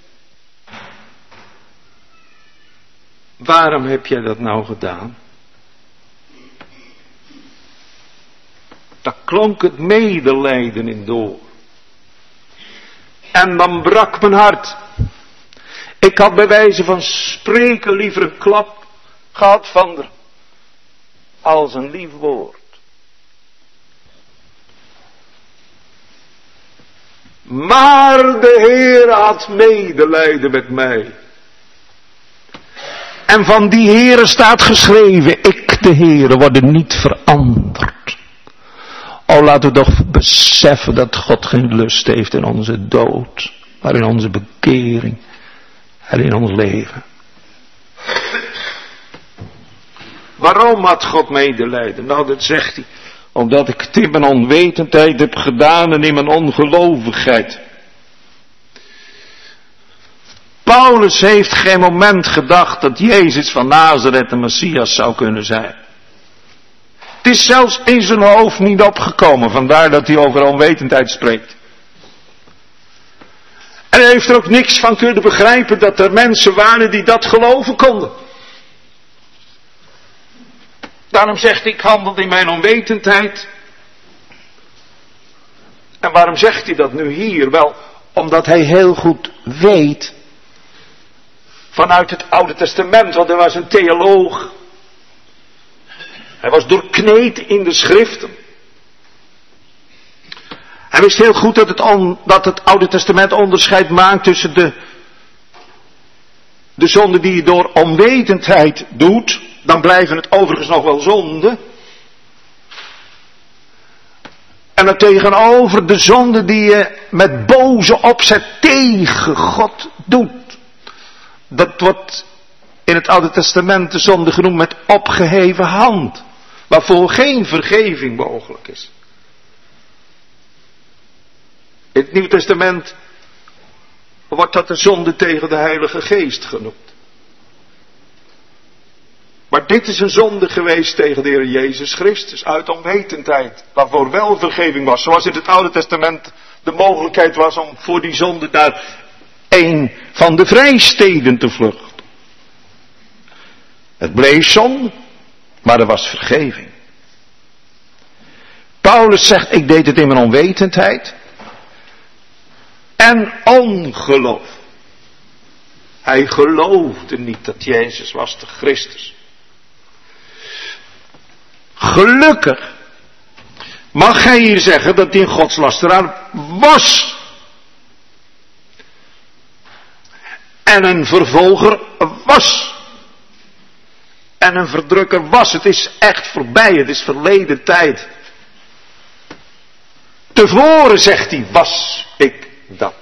waarom heb jij dat nou gedaan? Daar klonk het medelijden in door. En dan brak mijn hart. Ik had bij wijze van spreken liever een klap gehad van haar als een lief woord. Maar de Heer had medelijden met mij. En van die Heere staat geschreven: ik, de Heere, worden niet veranderd. O, laten we toch beseffen dat God geen lust heeft in onze dood, maar in onze bekering en in ons leven. Waarom had God medelijden? Nou, dat zegt hij. Omdat ik het in mijn onwetendheid heb gedaan en in mijn ongelovigheid. Paulus heeft geen moment gedacht dat Jezus van Nazareth de Messias zou kunnen zijn. Het is zelfs in zijn hoofd niet opgekomen, vandaar dat hij over onwetendheid spreekt. En hij heeft er ook niks van kunnen begrijpen dat er mensen waren die dat geloven konden. Daarom zegt hij, ik handelde in mijn onwetendheid. En waarom zegt hij dat nu hier? Wel, omdat hij heel goed weet, vanuit het Oude Testament, want hij was een theoloog. Hij was doorkneed in de schriften. Hij wist heel goed dat het, on, dat het Oude Testament onderscheid maakt tussen de, de zonde die je door onwetendheid doet. Dan blijven het overigens nog wel zonden. En dan tegenover de zonde die je met boze opzet tegen God doet. Dat wordt in het Oude Testament de zonde genoemd met opgeheven hand. Waarvoor geen vergeving mogelijk is. In het Nieuwe Testament wordt dat de zonde tegen de Heilige Geest genoemd. Maar dit is een zonde geweest tegen de Heer Jezus Christus uit onwetendheid. Waarvoor wel vergeving was. Zoals in het Oude Testament de mogelijkheid was om voor die zonde naar een van de vrijsteden te vluchten. Het bleef zonde, maar er was vergeving. Paulus zegt, ik deed het in mijn onwetendheid. En ongeloof. Hij geloofde niet dat Jezus was de Christus. Gelukkig mag hij hier zeggen dat hij een godslasteraar was. En een vervolger was. En een verdrukker was. Het is echt voorbij. Het is verleden tijd. Tevoren, zegt hij, was ik dat.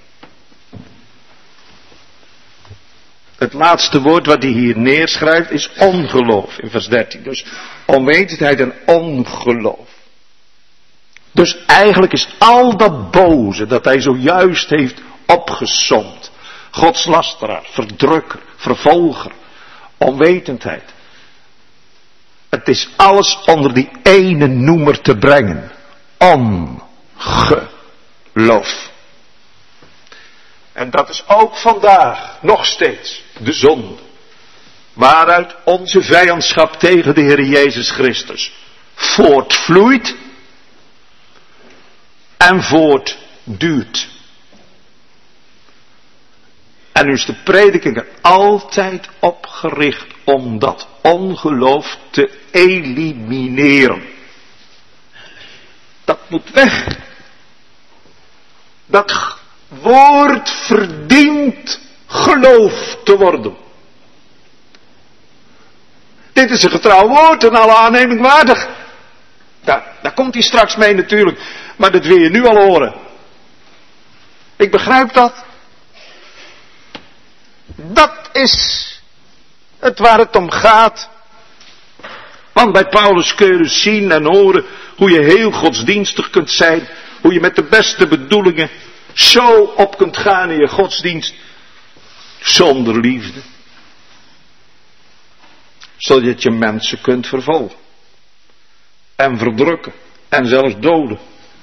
Het laatste woord wat hij hier neerschrijft is ongeloof in vers dertien. Dus onwetendheid en ongeloof. Dus eigenlijk is al dat boze dat hij zojuist heeft opgesomd. Godslasteraar, verdrukker, vervolger, onwetendheid. Het is alles onder die ene noemer te brengen. Ongeloof. En dat is ook vandaag nog steeds de zonde. Waaruit onze vijandschap tegen de Heer Jezus Christus voortvloeit en voortduurt. En nu is de prediking er altijd op gericht om dat ongeloof te elimineren. Dat moet weg. Dat woord verdient geloof te worden. Dit is een getrouw woord en alle aanneming waardig. Daar, daar komt hij straks mee natuurlijk. Maar dat wil je nu al horen. Ik begrijp dat. Dat is het waar het om gaat. Want bij Paulus kun je dus zien en horen hoe je heel godsdienstig kunt zijn. Hoe je met de beste bedoelingen zo op kunt gaan in je godsdienst. Zonder liefde. Zodat je mensen kunt vervolgen. En verdrukken. En zelfs doden.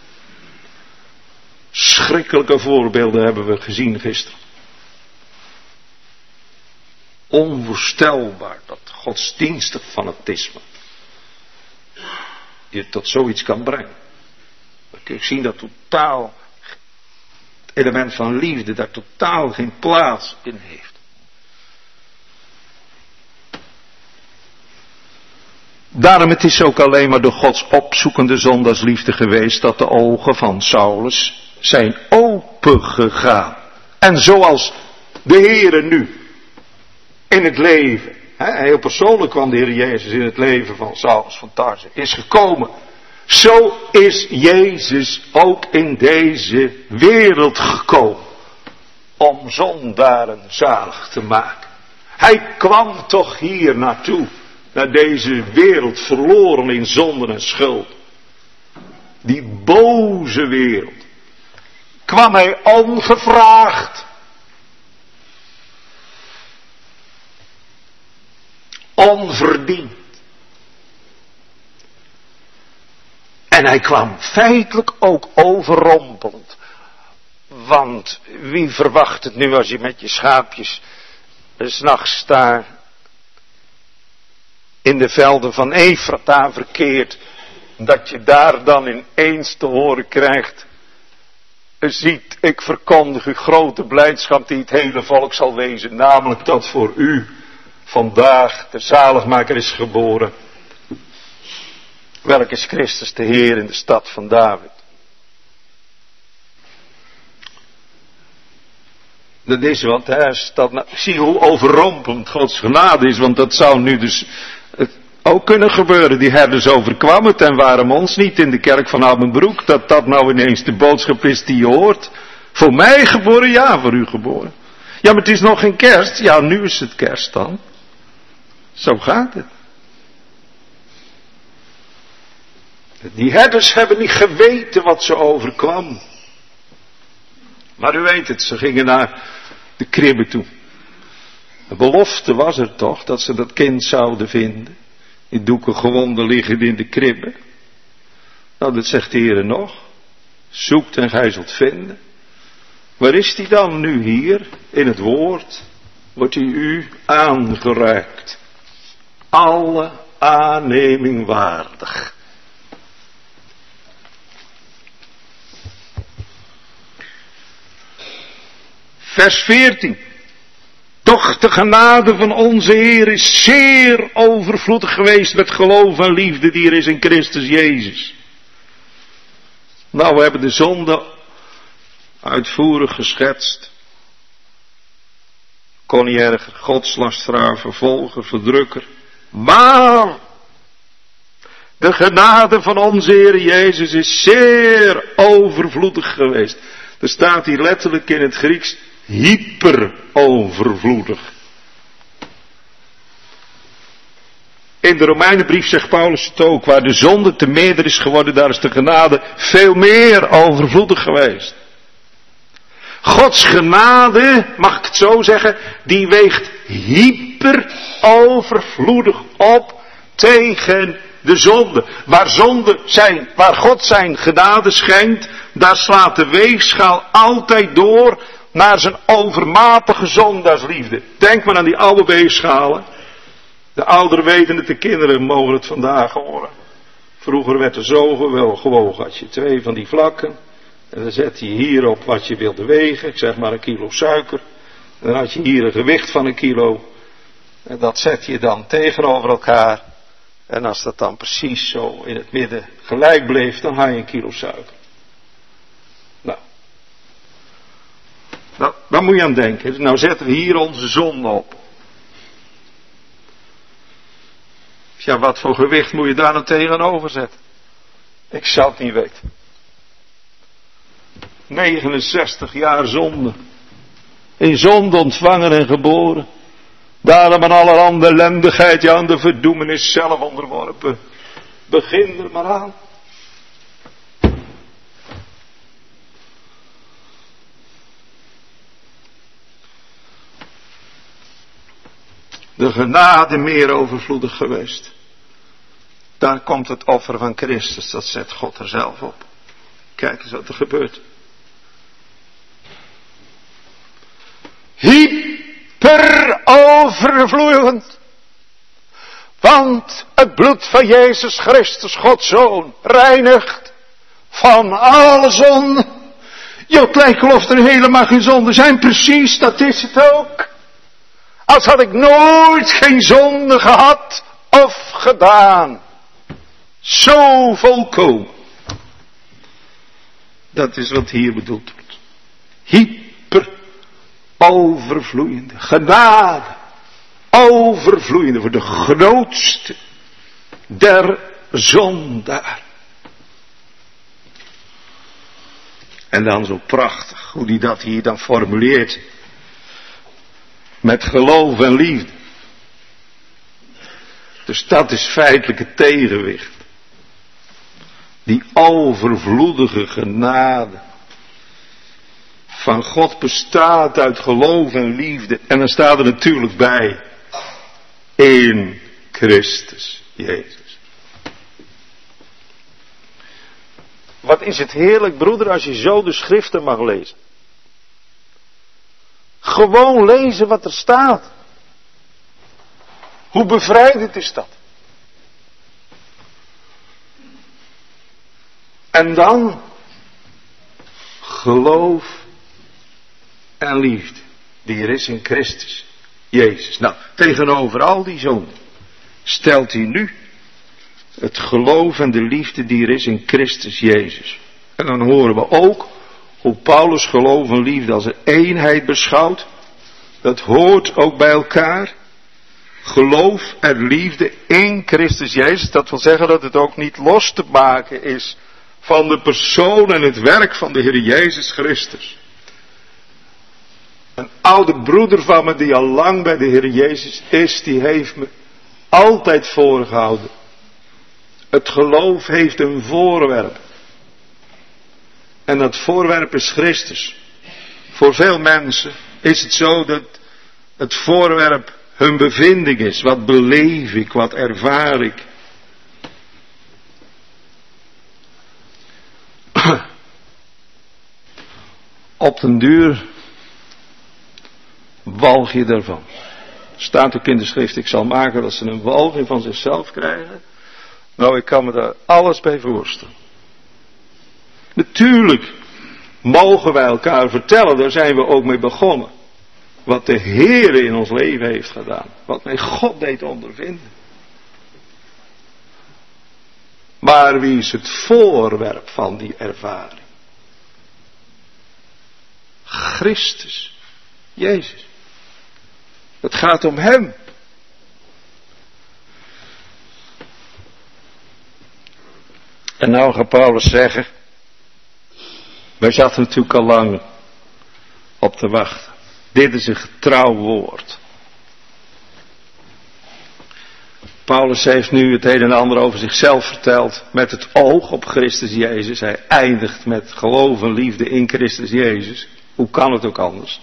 Schrikkelijke voorbeelden hebben we gezien gisteren. Onvoorstelbaar dat godsdienstig fanatisme je tot zoiets kan brengen. Dan kun je zien dat totaal het element van liefde daar totaal geen plaats in heeft. Daarom het is ook alleen maar door Gods opzoekende zondagsliefde geweest dat de ogen van Saulus zijn opengegaan. En zoals de Heere nu in het leven, hè, heel persoonlijk kwam de Heer Jezus in het leven van Saulus van Tarse, is gekomen. Zo is Jezus ook in deze wereld gekomen. Om zondaren zalig te maken. Hij kwam toch hier naartoe. Naar deze wereld verloren in zonden en schuld. Die boze wereld. Kwam hij ongevraagd. Onverdiend. En hij kwam feitelijk ook overrompelend. Want wie verwacht het nu als je met je schaapjes 's nachts daar in de velden van Efrata verkeert, dat je daar dan ineens te horen krijgt: ziet, ik verkondig u grote blijdschap die het hele volk zal wezen, namelijk dat voor u vandaag de zaligmaker is geboren. Welk is Christus de Heer in de stad van David. Dat is wat, hè, dat, nou, zie hoe overrompelend Gods genade is, want dat zou nu dus het ook kunnen gebeuren. Die herders overkwam het en waarom ons niet in de kerk van Oudenbroek, dat dat nou ineens de boodschap is die je hoort. Voor mij geboren, ja, voor u geboren. Ja, maar het is nog geen kerst. Ja, nu is het kerst dan. Zo gaat het. Die herders hebben niet geweten wat ze overkwam. Maar u weet het, ze gingen naar de kribbe toe. De belofte was er toch, dat ze dat kind zouden vinden. Die doeken gewonden liggen in de kribbe. Nou, dat zegt de Heer nog. Zoekt en gij zult vinden. Waar is die dan nu hier? In het woord wordt hij u aangereikt. Alle aanneming waardig. Vers veertien. Doch de genade van onze Heer is zeer overvloedig geweest met geloof en liefde die er is in Christus Jezus. Nou, we hebben de zonde uitvoerig geschetst. Kon niet erger, godslasteraar, vervolger, verdrukker. Maar de genade van onze Heer Jezus is zeer overvloedig geweest. Er staat hier letterlijk in het Grieks hyper overvloedig. In de Romeinenbrief zegt Paulus het ook, waar de zonde te meerder is geworden, daar is de genade veel meer overvloedig geweest. Gods genade, mag ik het zo zeggen, die weegt hyper overvloedig op tegen de zonde. Waar zonde zijn, waar God zijn genade schenkt, daar slaat de weegschaal altijd door naar zijn overmatige zondaarsliefde. Denk maar aan die oude weegschalen. De ouderen weten het, de kinderen mogen het vandaag horen. Vroeger werd er zo wel gewogen. Had je twee van die vlakken. En dan zet je hier op wat je wilde wegen. Ik zeg maar een kilo suiker. En dan had je hier een gewicht van een kilo. En dat zet je dan tegenover elkaar. En als dat dan precies zo in het midden gelijk bleef, dan haal je een kilo suiker. Nou. Nou, daar moet je aan denken. Nou zetten we hier onze zonde op. Ja, wat voor gewicht moet je daar nou tegenover zetten? Ik zou het niet weten. negenenzestig jaar zonde. In zonde ontvangen en geboren. Daarom aan allerhande ellendigheid, ja, aan de verdoemenis zelf onderworpen. Begin er maar aan. De genade meer overvloedig geweest. Daar komt het offer van Christus, dat zet God er zelf op. Kijk eens wat er gebeurt. Hyper overvloeiend. Want het bloed van Jezus Christus, Gods Zoon, reinigt van alle zonde. Joh, lijkt geloof er helemaal geen zonde zijn. Precies, dat is het ook. Als had ik nooit geen zonde gehad of gedaan. Zo volkomen. Dat is wat hier bedoeld wordt. Hyper overvloeiende genade. Overvloeiende voor de grootste der zondaar. En dan zo prachtig hoe die dat hier dan formuleert. Met geloof en liefde. Dus dat is feitelijk het tegenwicht. Die overvloedige genade van God bestaat uit geloof en liefde. En dan staat er natuurlijk bij. In Christus Jezus. Wat is het heerlijk, broeder, als je zo de schriften mag lezen. Gewoon lezen wat er staat. Hoe bevrijdend is dat? En dan geloof en liefde die er is in Christus Jezus. Nou, tegenover al die zonden stelt hij nu het geloof en de liefde die er is in Christus Jezus. En dan horen we ook hoe Paulus geloof en liefde als een eenheid beschouwt. Dat hoort ook bij elkaar. Geloof en liefde in Christus Jezus. Dat wil zeggen dat het ook niet los te maken is van de persoon en het werk van de Heer Jezus Christus. Een oude broeder van me die al lang bij de Heer Jezus is, die heeft me altijd voorgehouden. Het geloof heeft een voorwerp. En dat voorwerp is Christus. Voor veel mensen is het zo dat het voorwerp hun bevinding is. Wat beleef ik, wat ervaar ik. Op den duur walg je daarvan. Staat ook in de schrift, ik zal maken dat ze een walging van zichzelf krijgen. Nou, ik kan me daar alles bij voorstellen. Natuurlijk mogen wij elkaar vertellen, daar zijn we ook mee begonnen. Wat de Heer in ons leven heeft gedaan. Wat mij God deed ondervinden. Maar wie is het voorwerp van die ervaring? Christus. Jezus. Het gaat om Hem. En nou gaat Paulus zeggen. Wij zaten natuurlijk al lang op te wachten. Dit is een getrouw woord. Paulus heeft nu het een en ander over zichzelf verteld. Met het oog op Christus Jezus. Hij eindigt met geloof en liefde in Christus Jezus. Hoe kan het ook anders?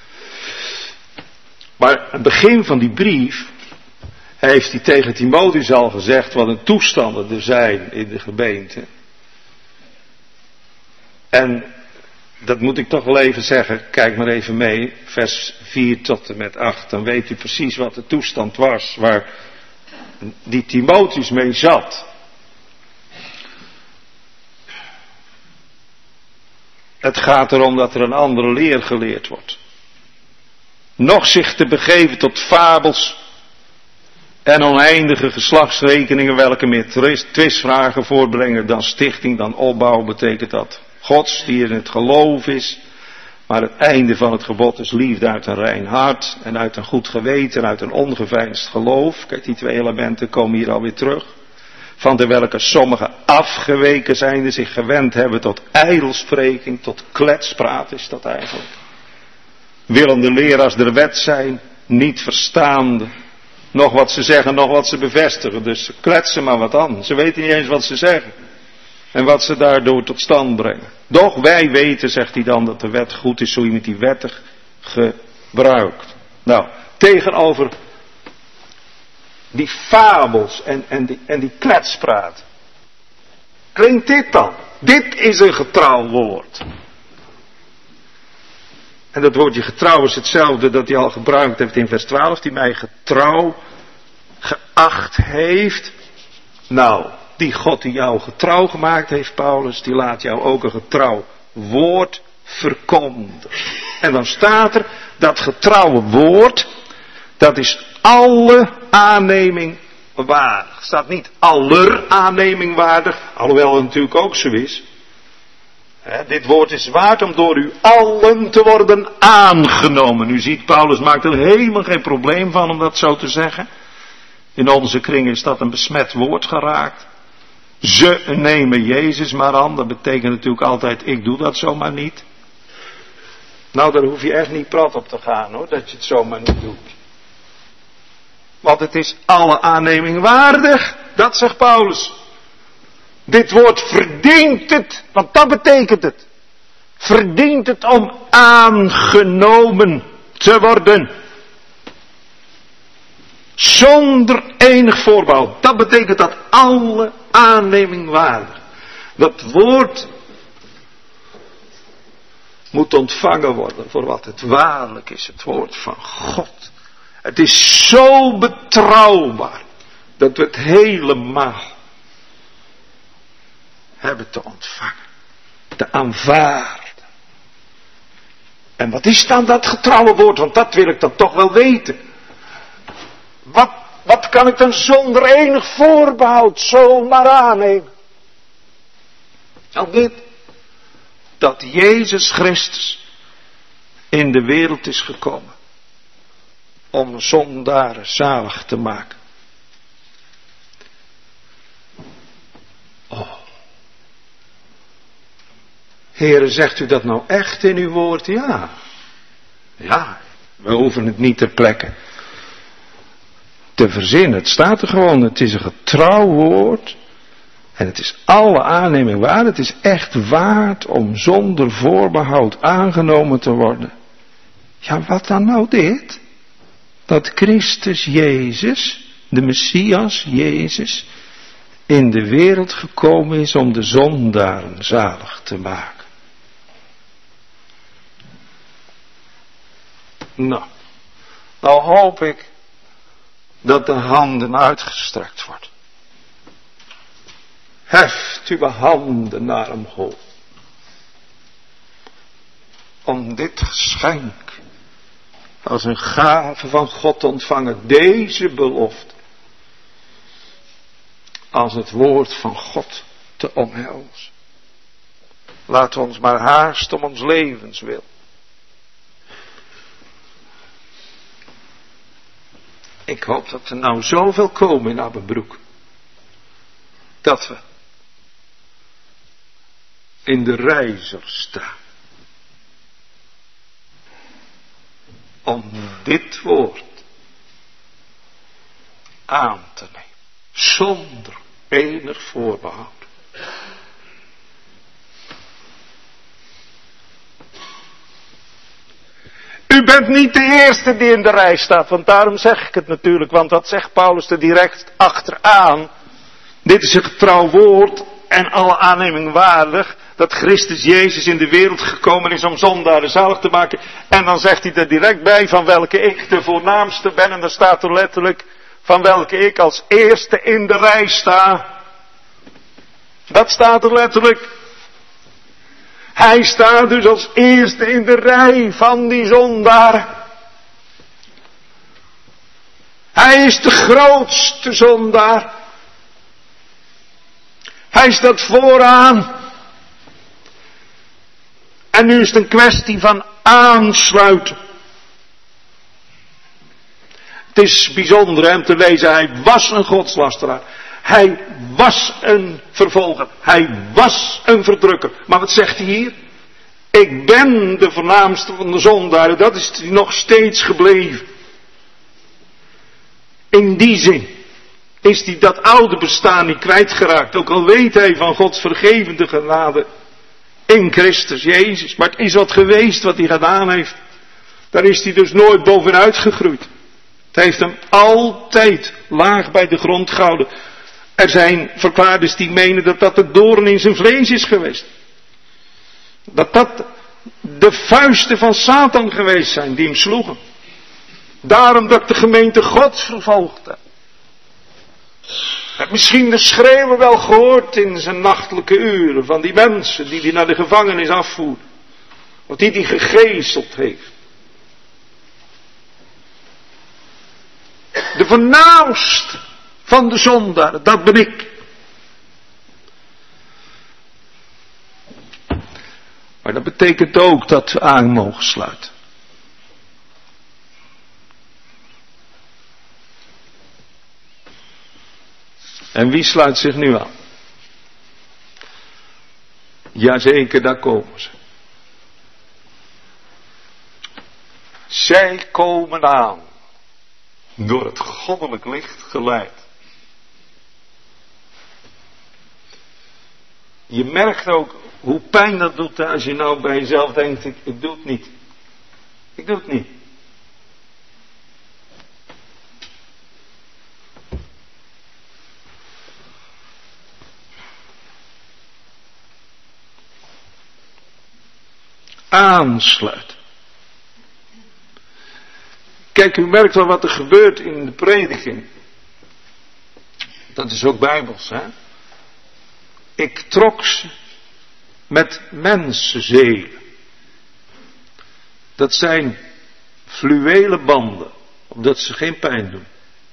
Maar het begin van die brief heeft hij tegen Timotheus al gezegd wat een toestanden er zijn in de gemeente. En dat moet ik toch wel even zeggen, kijk maar even mee, vers vier tot en met acht, dan weet u precies wat de toestand was waar die Timotheus mee zat. Het gaat erom dat er een andere leer geleerd wordt. Nog zich te begeven tot fabels en oneindige geslachtsrekeningen, welke meer twistvragen voortbrengen dan stichting, dan opbouw, betekent dat. Gods die in het geloof is, Maar het einde van het gebod is liefde uit een rein hart en uit een goed geweten, uit een ongeveinsd geloof. Kijk, die twee elementen komen hier alweer terug. Van de welke sommigen afgeweken zijnde zich gewend hebben tot ijdelspreking, tot kletspraat is dat eigenlijk. Willende leraars der wet zijn, niet verstaande. Nog wat ze zeggen, nog wat ze bevestigen. Dus ze kletsen maar wat aan. Ze weten niet eens wat ze zeggen. En wat ze daardoor tot stand brengen. Doch wij weten, zegt hij dan, dat de wet goed is, zo iemand die wettig gebruikt. Nou, tegenover die fabels en, en, die, en die kletspraat. Klinkt dit dan? Dit is een getrouw woord. En dat woordje getrouw is hetzelfde dat hij al gebruikt heeft in vers twaalf. Die mij getrouw geacht heeft. Nou, die God die jou getrouw gemaakt heeft, Paulus, die laat jou ook een getrouw woord verkondigen. En dan staat er, dat getrouwe woord, dat is alle aanneming waardig. Staat niet aller aanneming waardig, alhoewel het natuurlijk ook zo is. He, dit woord is waard om door u allen te worden aangenomen. U ziet, Paulus maakt er helemaal geen probleem van om dat zo te zeggen. In onze kring is dat een besmet woord geraakt. Ze nemen Jezus maar aan. Dat betekent natuurlijk altijd, ik doe dat zomaar niet. Nou, daar hoef je echt niet prat op te gaan hoor, dat je het zomaar niet doet. Want het is alle aanneming waardig, dat zegt Paulus. Dit woord verdient het, want dat betekent het. Verdient het om aangenomen te worden. Zonder enig voorbehoud. Dat betekent dat alle aanneming waardig. Dat woord moet ontvangen worden voor wat het waarlijk is. Het woord van God. Het is zo betrouwbaar dat we het helemaal hebben te ontvangen. Te aanvaarden. En wat is dan dat getrouwe woord? Want dat wil ik dan toch wel weten. Wat, wat kan ik dan zonder enig voorbehoud zomaar aannemen? Nou dit. Dat Jezus Christus in de wereld is gekomen. Om zondaren zalig te maken. Oh. Heere, zegt u dat nou echt in uw woord? Ja. Ja, we hoeven het niet ter plekke te verzinnen. Het staat er gewoon. Het is een getrouw woord. En het is alle aanneming waard. Het is echt waard om zonder voorbehoud aangenomen te worden. Ja, wat dan nou dit? Dat Christus Jezus, de Messias Jezus, in de wereld gekomen is om de zondaren zalig te maken. Nou, nou hoop ik dat de handen uitgestrekt worden. Heft uw handen naar omhoog. Om dit geschenk als een gave van God te ontvangen. Deze belofte. Als het woord van God te omhelzen. Laat ons maar haasten om ons levenswil. Ik hoop dat er nou zoveel komen in Abbebroek. Dat we in de reizer staan. Om dit woord aan te nemen. Zonder enig voorbehoud. U bent niet de eerste die in de rij staat, want daarom zeg ik het natuurlijk, want dat zegt Paulus er direct achteraan. Dit is een getrouw woord en alle aanneming waardig, dat Christus Jezus in de wereld gekomen is om zondaren zalig te maken. En dan zegt hij er direct bij van welke ik de voornaamste ben, en dan staat er letterlijk van welke ik als eerste in de rij sta. Dat staat er letterlijk. Hij staat dus als eerste in de rij van die zondaren. Hij is de grootste zondaar. Hij staat vooraan. En nu is het een kwestie van aansluiten. Het is bijzonder hem te lezen, hij was een godslasteraar. Hij was een vervolger. Hij was een verdrukker. Maar wat zegt hij hier? Ik ben de voornaamste van de zondaren. Dat is hij nog steeds gebleven. In die zin is hij dat oude bestaan niet kwijtgeraakt. Ook al weet hij van Gods vergevende genade in Christus Jezus. Maar het is wat geweest wat hij gedaan heeft. Daar is hij dus nooit bovenuit gegroeid. Het heeft hem altijd laag bij de grond gehouden. Er zijn verklaarders die menen dat dat de doorn in zijn vlees is geweest. Dat dat de vuisten van Satan geweest zijn die hem sloegen. Daarom dat de gemeente God vervolgde. Heb misschien de schreeuwen wel gehoord in zijn nachtelijke uren van die mensen die hij naar de gevangenis afvoerde. Of die hij gegezeld heeft. De voornaamste van de zondaren, dat ben ik. Maar dat betekent ook dat we aan mogen sluiten. En wie sluit zich nu aan? Jazeker, daar komen ze. Zij komen aan. Door het goddelijk licht geleid. Je merkt ook hoe pijn dat doet als je nou bij jezelf denkt, ik, ik doe het niet. Ik doe het niet. Aansluiten. Kijk, u merkt wel wat er gebeurt in de prediking. Dat is ook bijbels, hè. Ik trok ze met mensenzelen. Dat zijn fluwelen banden, opdat ze geen pijn doen.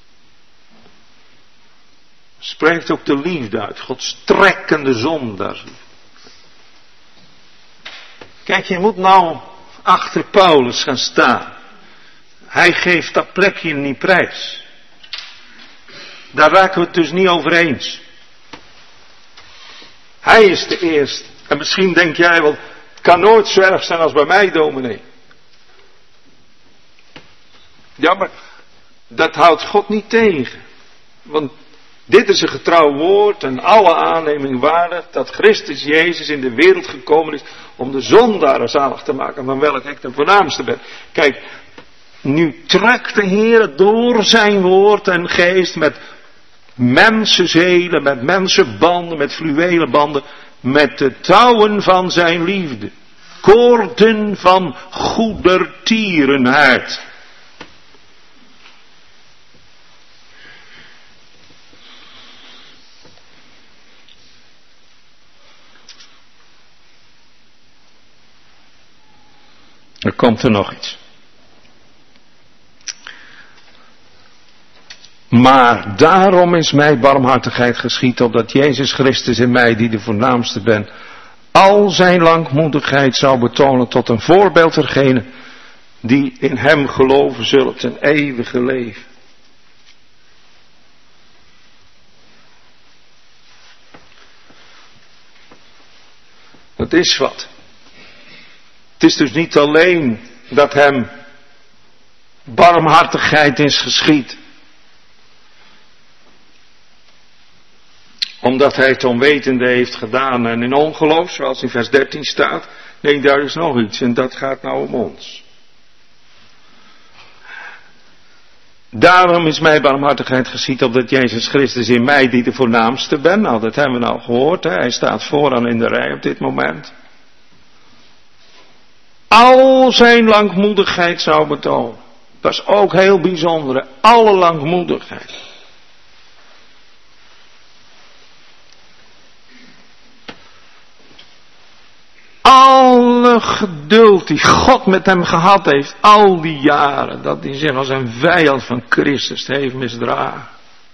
Spreekt ook de liefde uit, Gods trekkende zondaars. Kijk, je moet nou achter Paulus gaan staan. Hij geeft dat plekje niet prijs. Daar raken we het dus niet over eens. Hij is de eerste. En misschien denk jij wel, het kan nooit zo erg zijn als bij mij, dominee. Ja, maar dat houdt God niet tegen. Want dit is een getrouw woord en alle aanneming waardig dat Christus Jezus in de wereld gekomen is om de zondaren zalig te maken, van welk ik de voornaamste ben. Kijk, nu trekt de Heer door zijn woord en geest met mensenzelen, met mensenbanden, met fluwelen banden, met de touwen van zijn liefde. Koorden van goedertierenheid. Er komt er nog iets. Maar daarom is mij barmhartigheid geschied, opdat Jezus Christus in mij, die de voornaamste ben, al zijn langmoedigheid zou betonen tot een voorbeeld dergenen die in hem geloven zullen ten eeuwige leven. Dat is wat. Het is dus niet alleen dat hem barmhartigheid is geschied, omdat hij het onwetende heeft gedaan en in ongeloof, zoals in vers dertien staat. Nee, daar is nog iets en dat gaat nou om ons. Daarom is mij barmhartigheid geschied, opdat Jezus Christus in mij, die de voornaamste ben. Nou, dat hebben we nou gehoord, hè? Hij staat vooraan in de rij op dit moment. Al zijn langmoedigheid zou betonen. Dat is ook heel bijzonder, alle langmoedigheid. Alle geduld die God met hem gehad heeft, al die jaren, dat hij zich als een vijand van Christus heeft misdragen.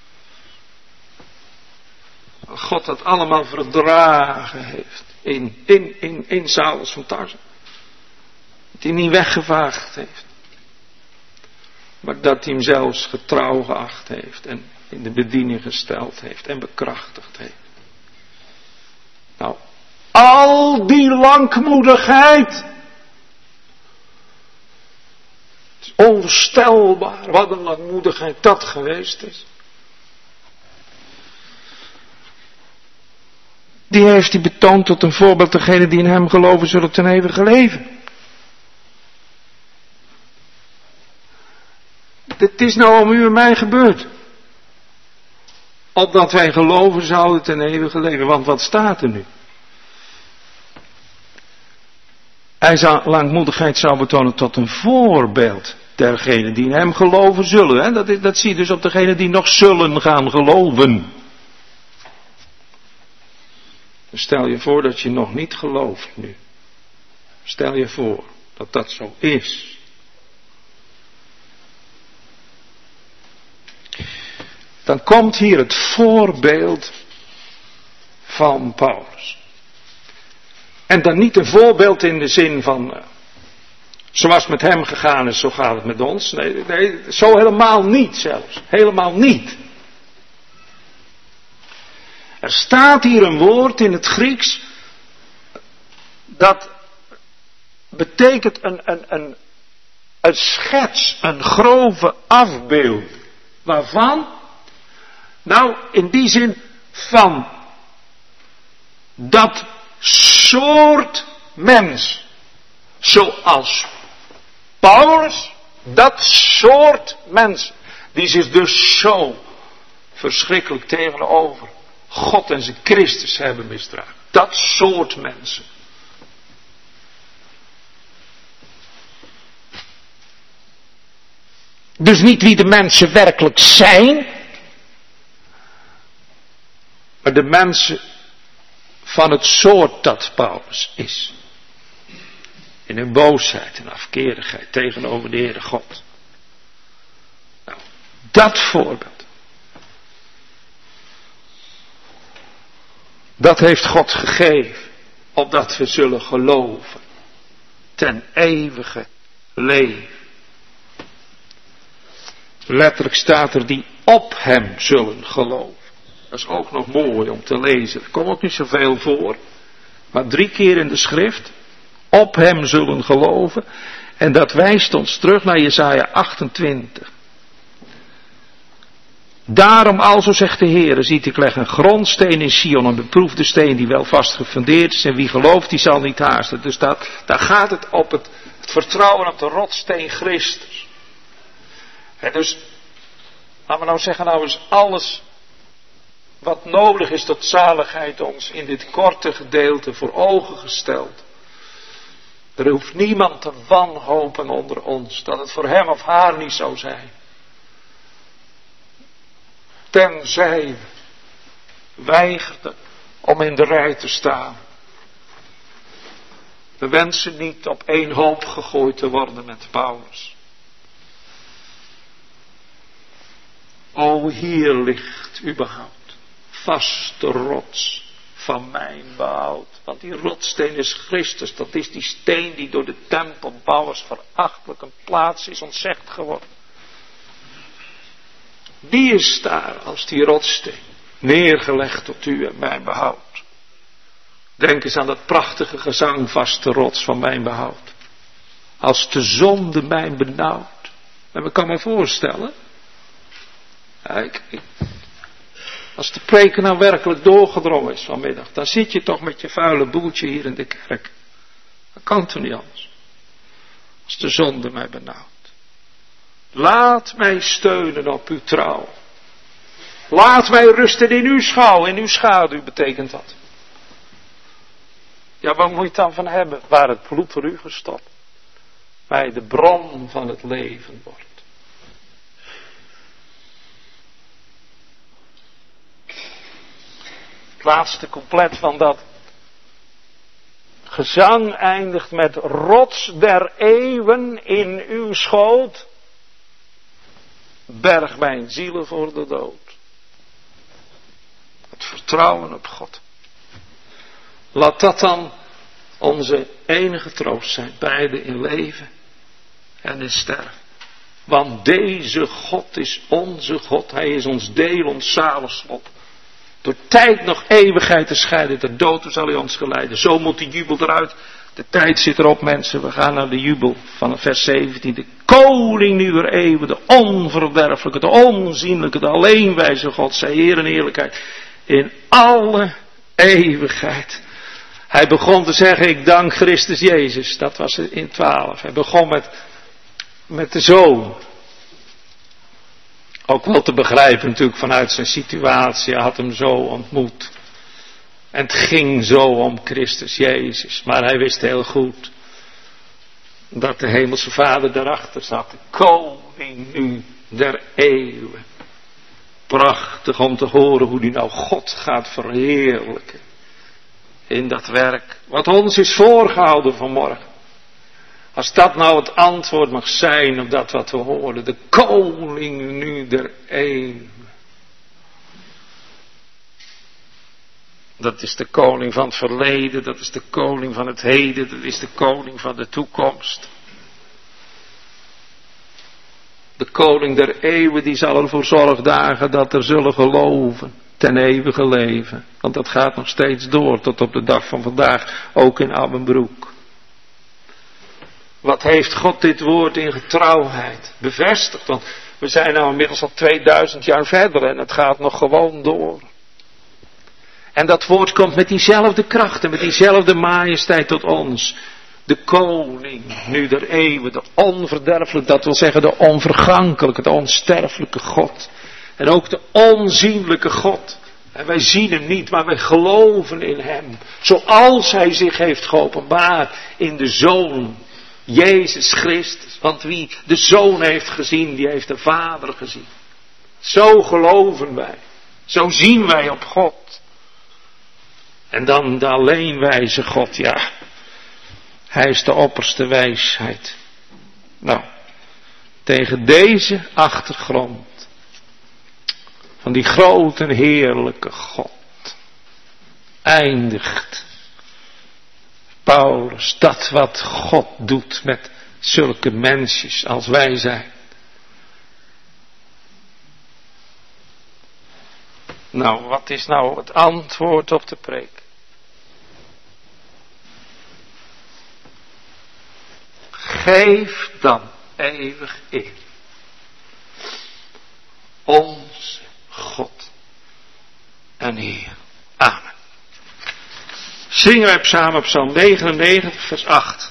God dat allemaal verdragen heeft in, in, in, in Saulus van Tarsus. Dat hij niet weggevaagd heeft. Maar dat hij hem zelfs getrouw geacht heeft. En in de bediening gesteld heeft. En bekrachtigd heeft. Nou, al die langmoedigheid. Het is onvoorstelbaar wat een langmoedigheid dat geweest is. Die heeft hij betoond tot een voorbeeld. Degenen die in hem geloven zullen ten eeuwige leven. Dit is nou om u en mij gebeurd. Opdat wij geloven zouden ten eeuwige leven. Want wat staat er nu? Hij zou langmoedigheid zou betonen tot een voorbeeld dergenen die in hem geloven zullen. Hè? Dat, is, dat zie je dus op degenen die nog zullen gaan geloven. Dus stel je voor dat je nog niet gelooft nu. Stel je voor dat dat zo is. Dan komt hier het voorbeeld van Paulus. En dan niet een voorbeeld in de zin van, uh, zoals het met hem gegaan is, zo gaat het met ons. Nee, nee, zo helemaal niet zelfs. Helemaal niet. Er staat hier een woord in het Grieks, dat betekent een, een, een, een schets, een grove afbeeld. Waarvan? Nou, in die zin van dat soort mens, zoals Paulus, dat soort mens, die zich dus zo verschrikkelijk tegenover God en zijn Christus hebben misdragen. Dat soort mensen. Dus niet wie de mensen werkelijk zijn, maar de mensen van het soort dat Paulus is. In hun boosheid en afkerigheid tegenover de Heere God. Nou, dat voorbeeld. Dat heeft God gegeven, opdat we zullen geloven. Ten eeuwige leven. Letterlijk staat er die op hem zullen geloven. Dat is ook nog mooi om te lezen. Er komt ook niet zoveel voor. Maar drie keer in de schrift. Op hem zullen geloven. En dat wijst ons terug naar Jesaja achtentwintig. Daarom alzo zegt de Heer, ziet ik leg een grondsteen in Sion, een beproefde steen die wel vast gefundeerd is. En wie gelooft die zal niet haasten. Dus dat, daar gaat het op het, het vertrouwen op de rotssteen Christus. En dus, laten we nou zeggen, nou is alles wat nodig is tot zaligheid ons in dit korte gedeelte voor ogen gesteld. Er hoeft niemand te wanhopen onder ons dat het voor hem of haar niet zou zijn. Tenzij weigerde om in de rij te staan. We wensen niet op één hoop gegooid te worden met Paulus. O, hier ligt überhaupt vaste rots van mijn behoud. Want die rotssteen is Christus. Dat is die steen die door de tempelbouwers verachtelijk een plaats is ontzegd geworden. Die is daar als die rotssteen. Neergelegd tot u en mijn behoud. Denk eens aan dat prachtige gezang, vaste rots van mijn behoud. Als de zonde mij benauwt. En ik kan me voorstellen. Ja, ik, ik, als de preek nou werkelijk doorgedrongen is vanmiddag. Dan zit je toch met je vuile boeltje hier in de kerk. Dat kan toch niet anders. Als de zonde mij benauwt. Laat mij steunen op uw trouw. Laat mij rusten in uw schouw. In uw schaduw betekent dat. Ja, waar moet je het dan van hebben? Waar het bloed voor u gestopt. Waar de bron van het leven wordt. Het laatste couplet van dat gezang eindigt met: rots der eeuwen in uw schoot. Berg mijn zielen voor de dood. Het vertrouwen op God. Laat dat dan onze enige troost zijn, beide in leven en in sterven. Want deze God is onze God. Hij is ons deel, ons zaligslot. Door tijd nog eeuwigheid te scheiden. De dood zal hij ons geleiden. Zo moet die jubel eruit. De tijd zit erop, mensen. We gaan naar de jubel van vers zeventien. De koning nu der eeuwen. De onverwerfelijke, de onzienlijke, de alleenwijze God. Zij Heer en heerlijkheid. In alle eeuwigheid. Hij begon te zeggen, ik dank Christus Jezus. Dat was in twaalf. Hij begon met, met de Zoon. Ook wel te begrijpen natuurlijk vanuit zijn situatie. Hij had hem zo ontmoet. En het ging zo om Christus Jezus. Maar hij wist heel goed dat de hemelse Vader daarachter zat. De koning nu der eeuwen. Prachtig om te horen hoe hij nou God gaat verheerlijken. In dat werk. Wat ons is voorgehouden vanmorgen. Als dat nou het antwoord mag zijn op dat wat we hoorden. De koning nu der eeuwen. Dat is de koning van het verleden. Dat is de koning van het heden. Dat is de koning van de toekomst. De koning der eeuwen die zal ervoor zorg dragen dat er zullen geloven. Ten eeuwige leven. Want dat gaat nog steeds door tot op de dag van vandaag. Ook in Abbenbroek. Wat heeft God dit woord in getrouwheid bevestigd? Want we zijn nou inmiddels al tweeduizend jaar verder en het gaat nog gewoon door. En dat woord komt met diezelfde kracht en met diezelfde majesteit tot ons. De koning nu der eeuwen, de onverderfelijke, dat wil zeggen de onvergankelijke, de onsterfelijke God. En ook de onzienlijke God. En wij zien hem niet, maar wij geloven in hem. Zoals hij zich heeft geopenbaard in de Zoon, Jezus Christus. Want wie de Zoon heeft gezien, die heeft de Vader gezien. Zo geloven wij. Zo zien wij op God. En dan de alleenwijze God, ja. Hij is de opperste wijsheid. Nou, tegen deze achtergrond van die grote en heerlijke God eindigt Paulus dat wat God doet met zulke mensjes als wij zijn. Nou, wat is nou het antwoord op de preek? Geef dan eeuwig eer. Onze God en Heer. Amen. Zingen wij samen Psalm negenennegentig vers acht.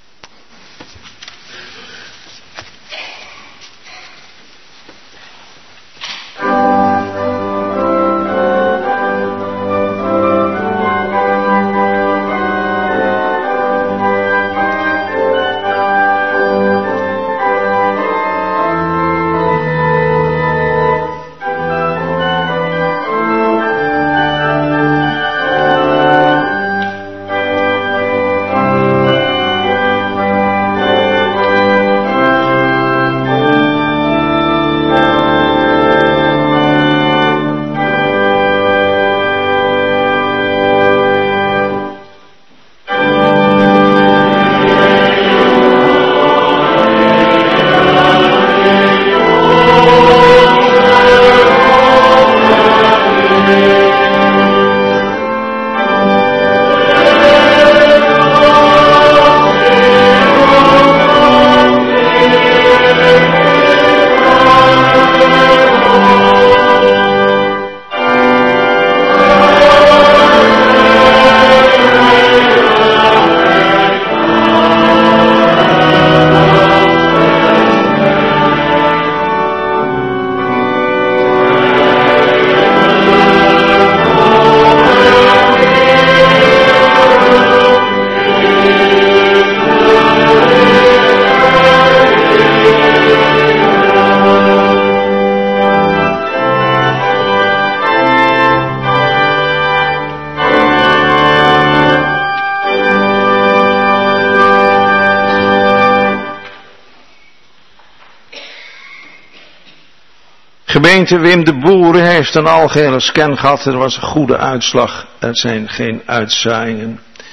Gemeente Wim de Boer heeft een algehele scan gehad. Er was een goede uitslag. Er zijn geen uitzaaiingen.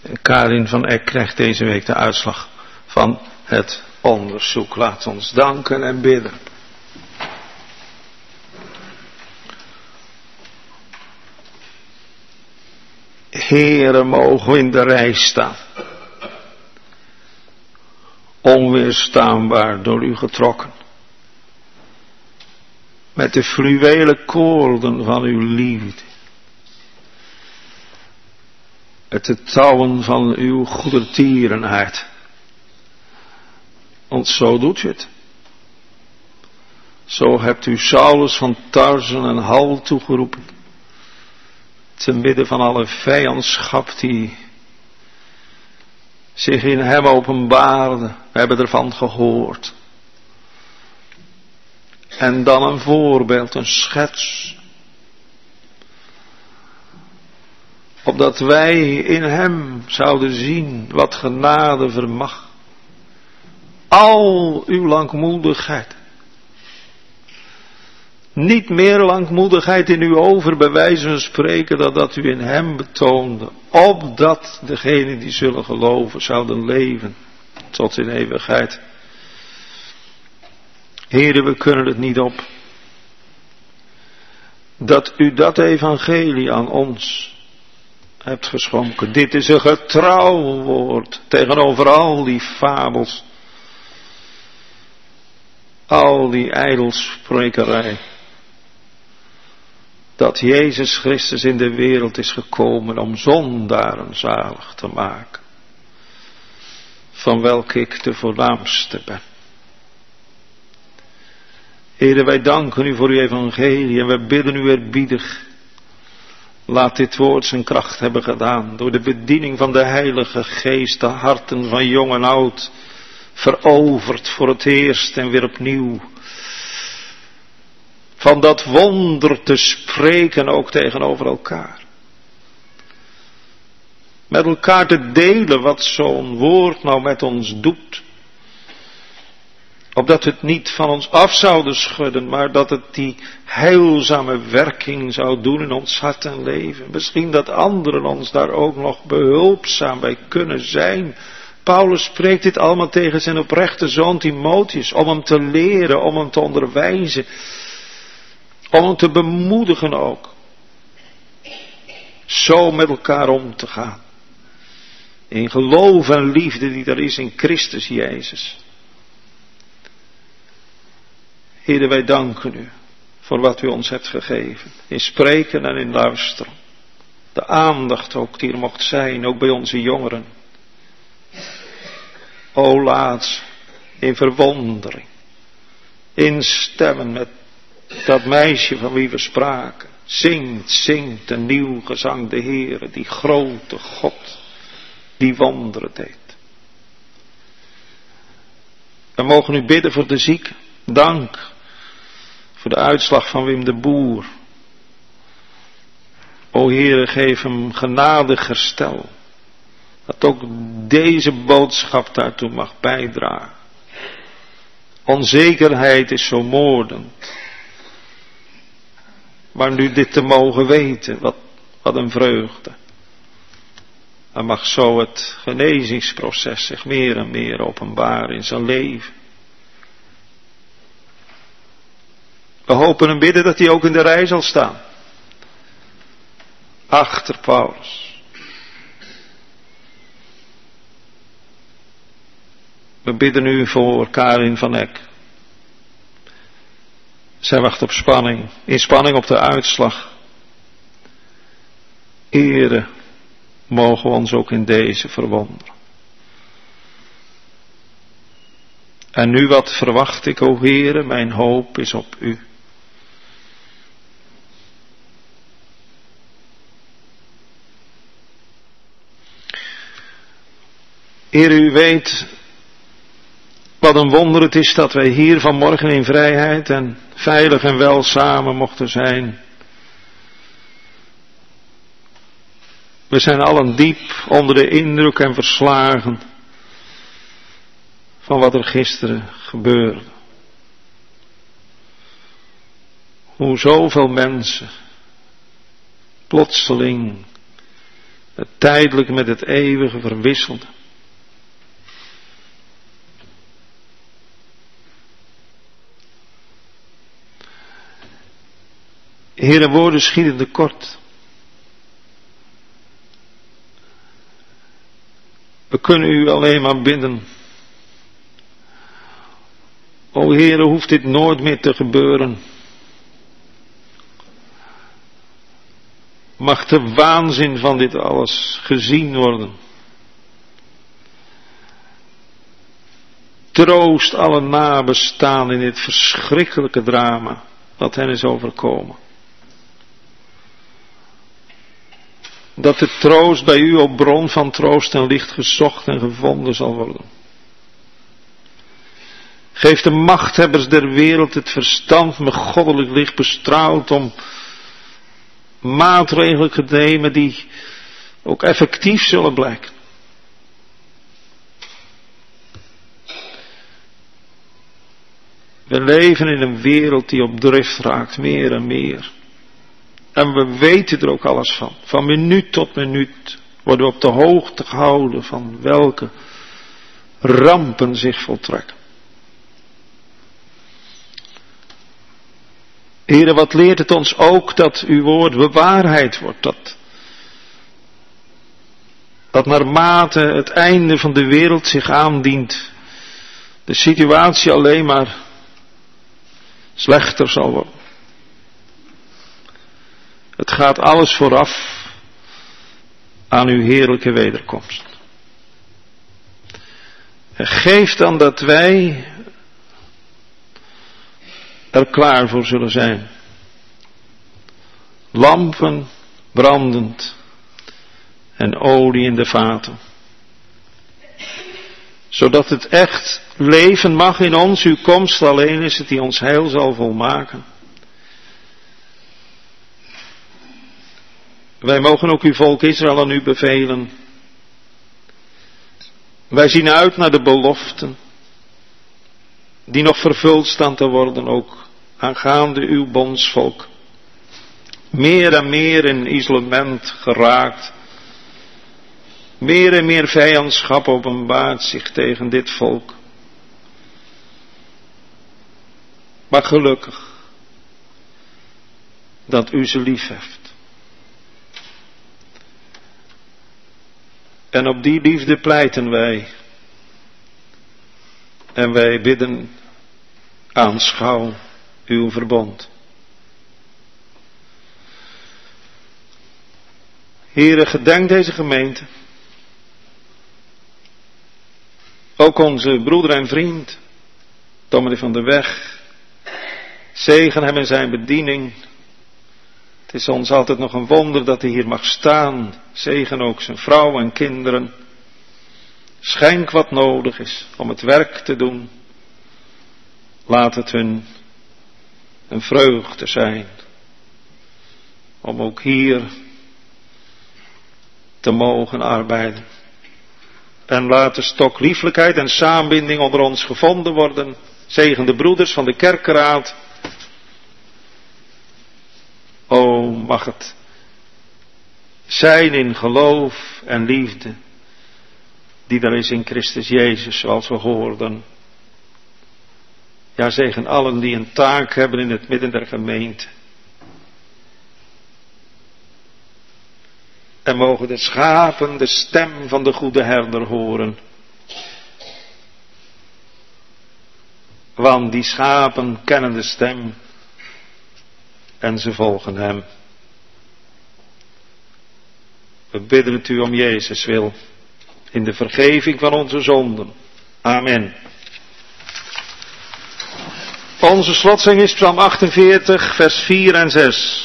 Karin van Eck krijgt deze week de uitslag van het onderzoek. Laat ons danken en bidden. Heere, mogen we in de rij staan. Onweerstaanbaar door u getrokken. Met de fluwelen koorden van uw liefde. Met de touwen van uw goedertierenheid. Want zo doet u het. Zo hebt u Saulus van Tarsen een hal toegeroepen. Te midden van alle vijandschap die zich in hem openbaarde. We hebben ervan gehoord. En dan een voorbeeld, een schets. Opdat wij in hem zouden zien wat genade vermag. Al uw langmoedigheid. Niet meer langmoedigheid in uw over, bij wijze van spreken, dan dat u in hem betoonde. Opdat degenen die zullen geloven zouden leven tot in eeuwigheid. Heere, we kunnen het niet op. Dat u dat evangelie aan ons hebt geschonken. Dit is een getrouw woord tegenover al die fabels. Al die ijdelsprekerij. Dat Jezus Christus in de wereld is gekomen om zondaren zalig te maken. Van welke ik de voornaamste ben. Heere, wij danken u voor uw evangelie en wij bidden u eerbiedig. Laat dit woord zijn kracht hebben gedaan. Door de bediening van de Heilige Geest, de harten van jong en oud, veroverd voor het eerst en weer opnieuw. Van dat wonder te spreken ook tegenover elkaar. Met elkaar te delen wat zo'n woord nou met ons doet. Opdat we het niet van ons af zouden schudden, maar dat het die heilzame werking zou doen in ons hart en leven. Misschien dat anderen ons daar ook nog behulpzaam bij kunnen zijn. Paulus spreekt dit allemaal tegen zijn oprechte zoon Timotheus, om hem te leren, om hem te onderwijzen, om hem te bemoedigen ook. Zo met elkaar om te gaan. In geloof en liefde die er is in Christus Jezus. Heere, wij danken u voor wat u ons hebt gegeven. In spreken en in luisteren. De aandacht ook die er mocht zijn, ook bij onze jongeren. O laat in verwondering. Instemmen met dat meisje van wie we spraken. Zingt, zingt een nieuw gezang de Heere, die grote God, die wonderen deed. We mogen u bidden voor de zieken. Dank voor de uitslag van Wim de Boer. O Heere, geef hem genadig herstel. Dat ook deze boodschap daartoe mag bijdragen. Onzekerheid is zo moordend. Maar nu dit te mogen weten, wat, wat een vreugde. Dan mag zo het genezingsproces zich meer en meer openbaren in zijn leven. We hopen en bidden dat hij ook in de rij zal staan. Achter Paulus. We bidden u voor Karin van Eck. Zij wacht op spanning. In spanning op de uitslag. Heere, mogen we ons ook in deze verwonderen. En nu wat verwacht ik, o Heere, mijn hoop is op u. Heer, u weet wat een wonder het is dat wij hier vanmorgen in vrijheid en veilig en wel samen mochten zijn. We zijn allen diep onder de indruk en verslagen van wat er gisteren gebeurde. Hoe zoveel mensen plotseling het tijdelijke met het eeuwige verwisselde. Heere, woorden schieten te kort. We kunnen u alleen maar bidden. O Heere, hoeft dit nooit meer te gebeuren. Mag de waanzin van dit alles gezien worden. Troost alle nabestaanden in dit verschrikkelijke drama dat hen is overkomen. Dat de troost bij u op bron van troost en licht gezocht en gevonden zal worden. Geef de machthebbers der wereld het verstand met goddelijk licht bestraald om maatregelen te nemen die ook effectief zullen blijken. We leven in een wereld die op drift raakt, meer en meer. En we weten er ook alles van. Van minuut tot minuut worden we op de hoogte gehouden van welke rampen zich voltrekken. Heere, wat leert het ons ook dat uw woord bewaarheid wordt. Dat, dat naarmate het einde van de wereld zich aandient, de situatie alleen maar slechter zal worden. Het gaat alles vooraf aan uw heerlijke wederkomst. En geef dan dat wij er klaar voor zullen zijn. Lampen brandend en olie in de vaten. Zodat het echt leven mag in ons, uw komst alleen is het die ons heil zal volmaken. Wij mogen ook uw volk Israël aan u bevelen. Wij zien uit naar de beloften die nog vervuld staan te worden, ook aangaande uw bondsvolk. Meer en meer in isolement geraakt. Meer en meer vijandschap openbaart zich tegen dit volk. Maar gelukkig dat u ze lief heeft. En op die liefde pleiten wij. En wij bidden, aanschouw uw verbond. Heere, gedenk deze gemeente. Ook onze broeder en vriend, Dominee van der Weg. Zegen hem in zijn bediening. Het is ons altijd nog een wonder dat hij hier mag staan. Zegen ook zijn vrouw en kinderen. Schenk wat nodig is om het werk te doen. Laat het hun een vreugde zijn. Om ook hier te mogen arbeiden. En laat de stoklieflijkheid en saambinding onder ons gevonden worden. Zegen de broeders van de kerkenraad. O, mag het zijn in geloof en liefde, die er is in Christus Jezus, zoals we hoorden. Ja, zegen allen die een taak hebben in het midden der gemeente. En mogen de schapen de stem van de goede herder horen. Want die schapen kennen de stem en ze volgen hem. We bidden het u om Jezus wil, in de vergeving van onze zonden. Amen. Onze slotzing is Psalm achtenveertig, vers vier en zes.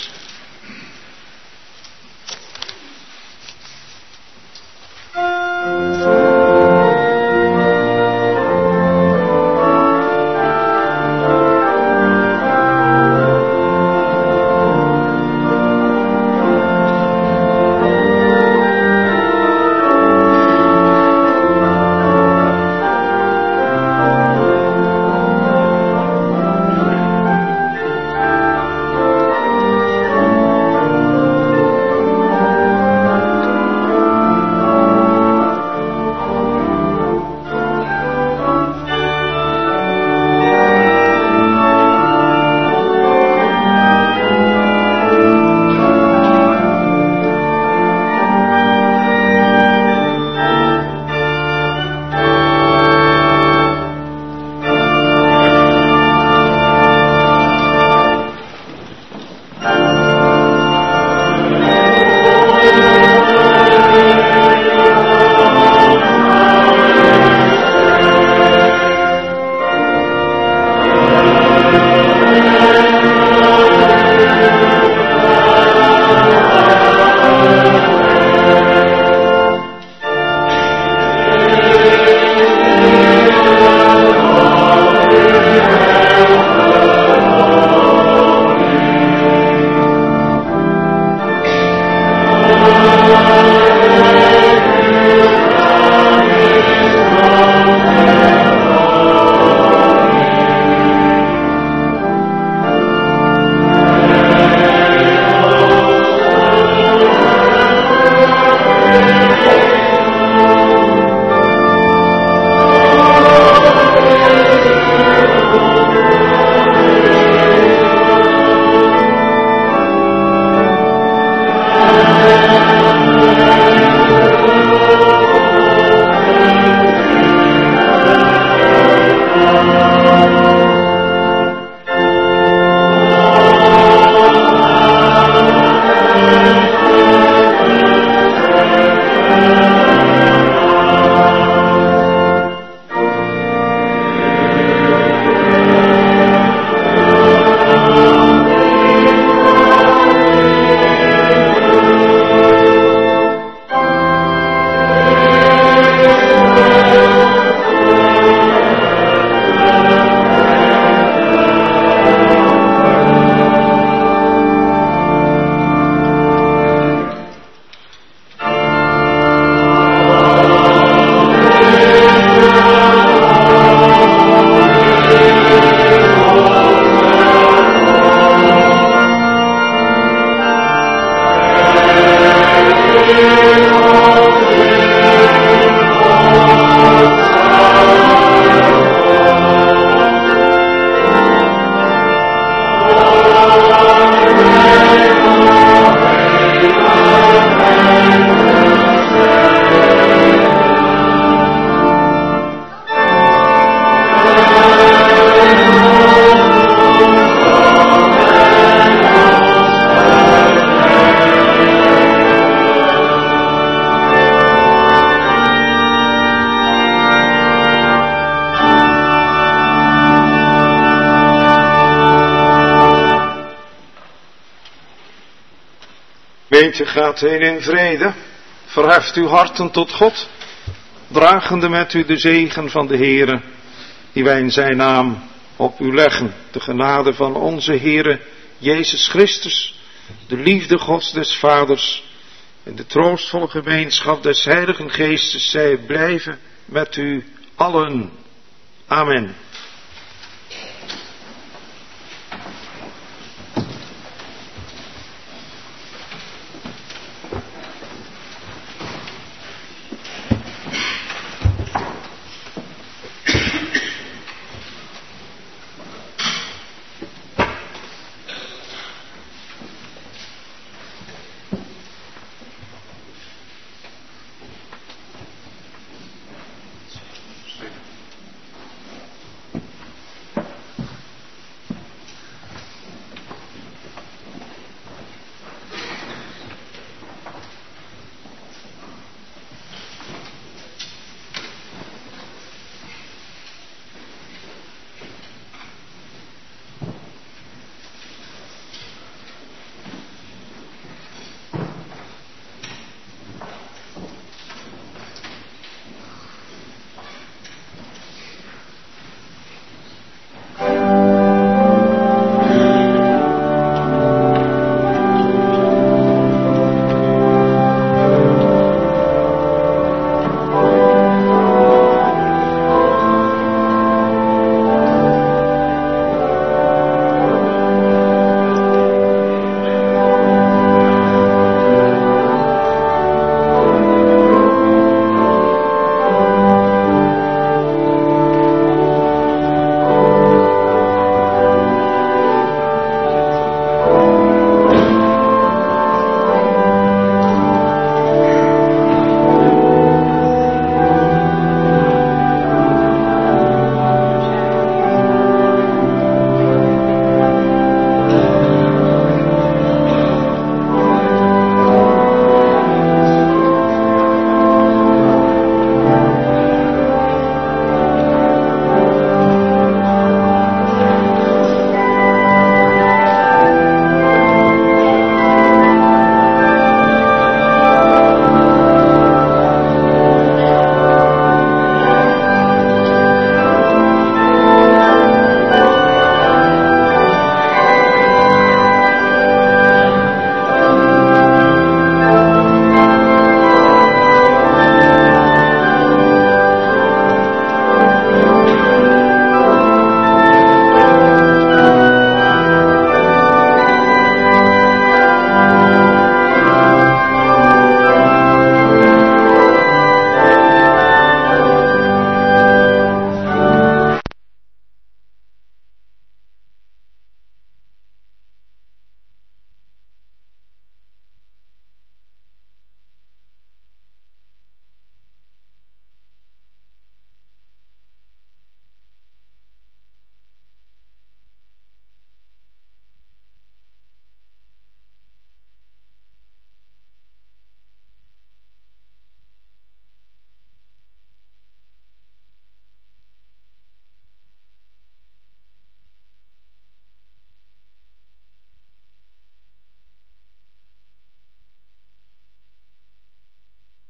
Gemeente gaat heen in vrede. Verheft uw harten tot God. Dragende met u de zegen van de Heere, die wij in zijn naam op u leggen. De genade van onze Heere Jezus Christus, de liefde Gods des Vaders en de troostvolle gemeenschap des Heiligen Geestes zij blijven met u allen. Amen.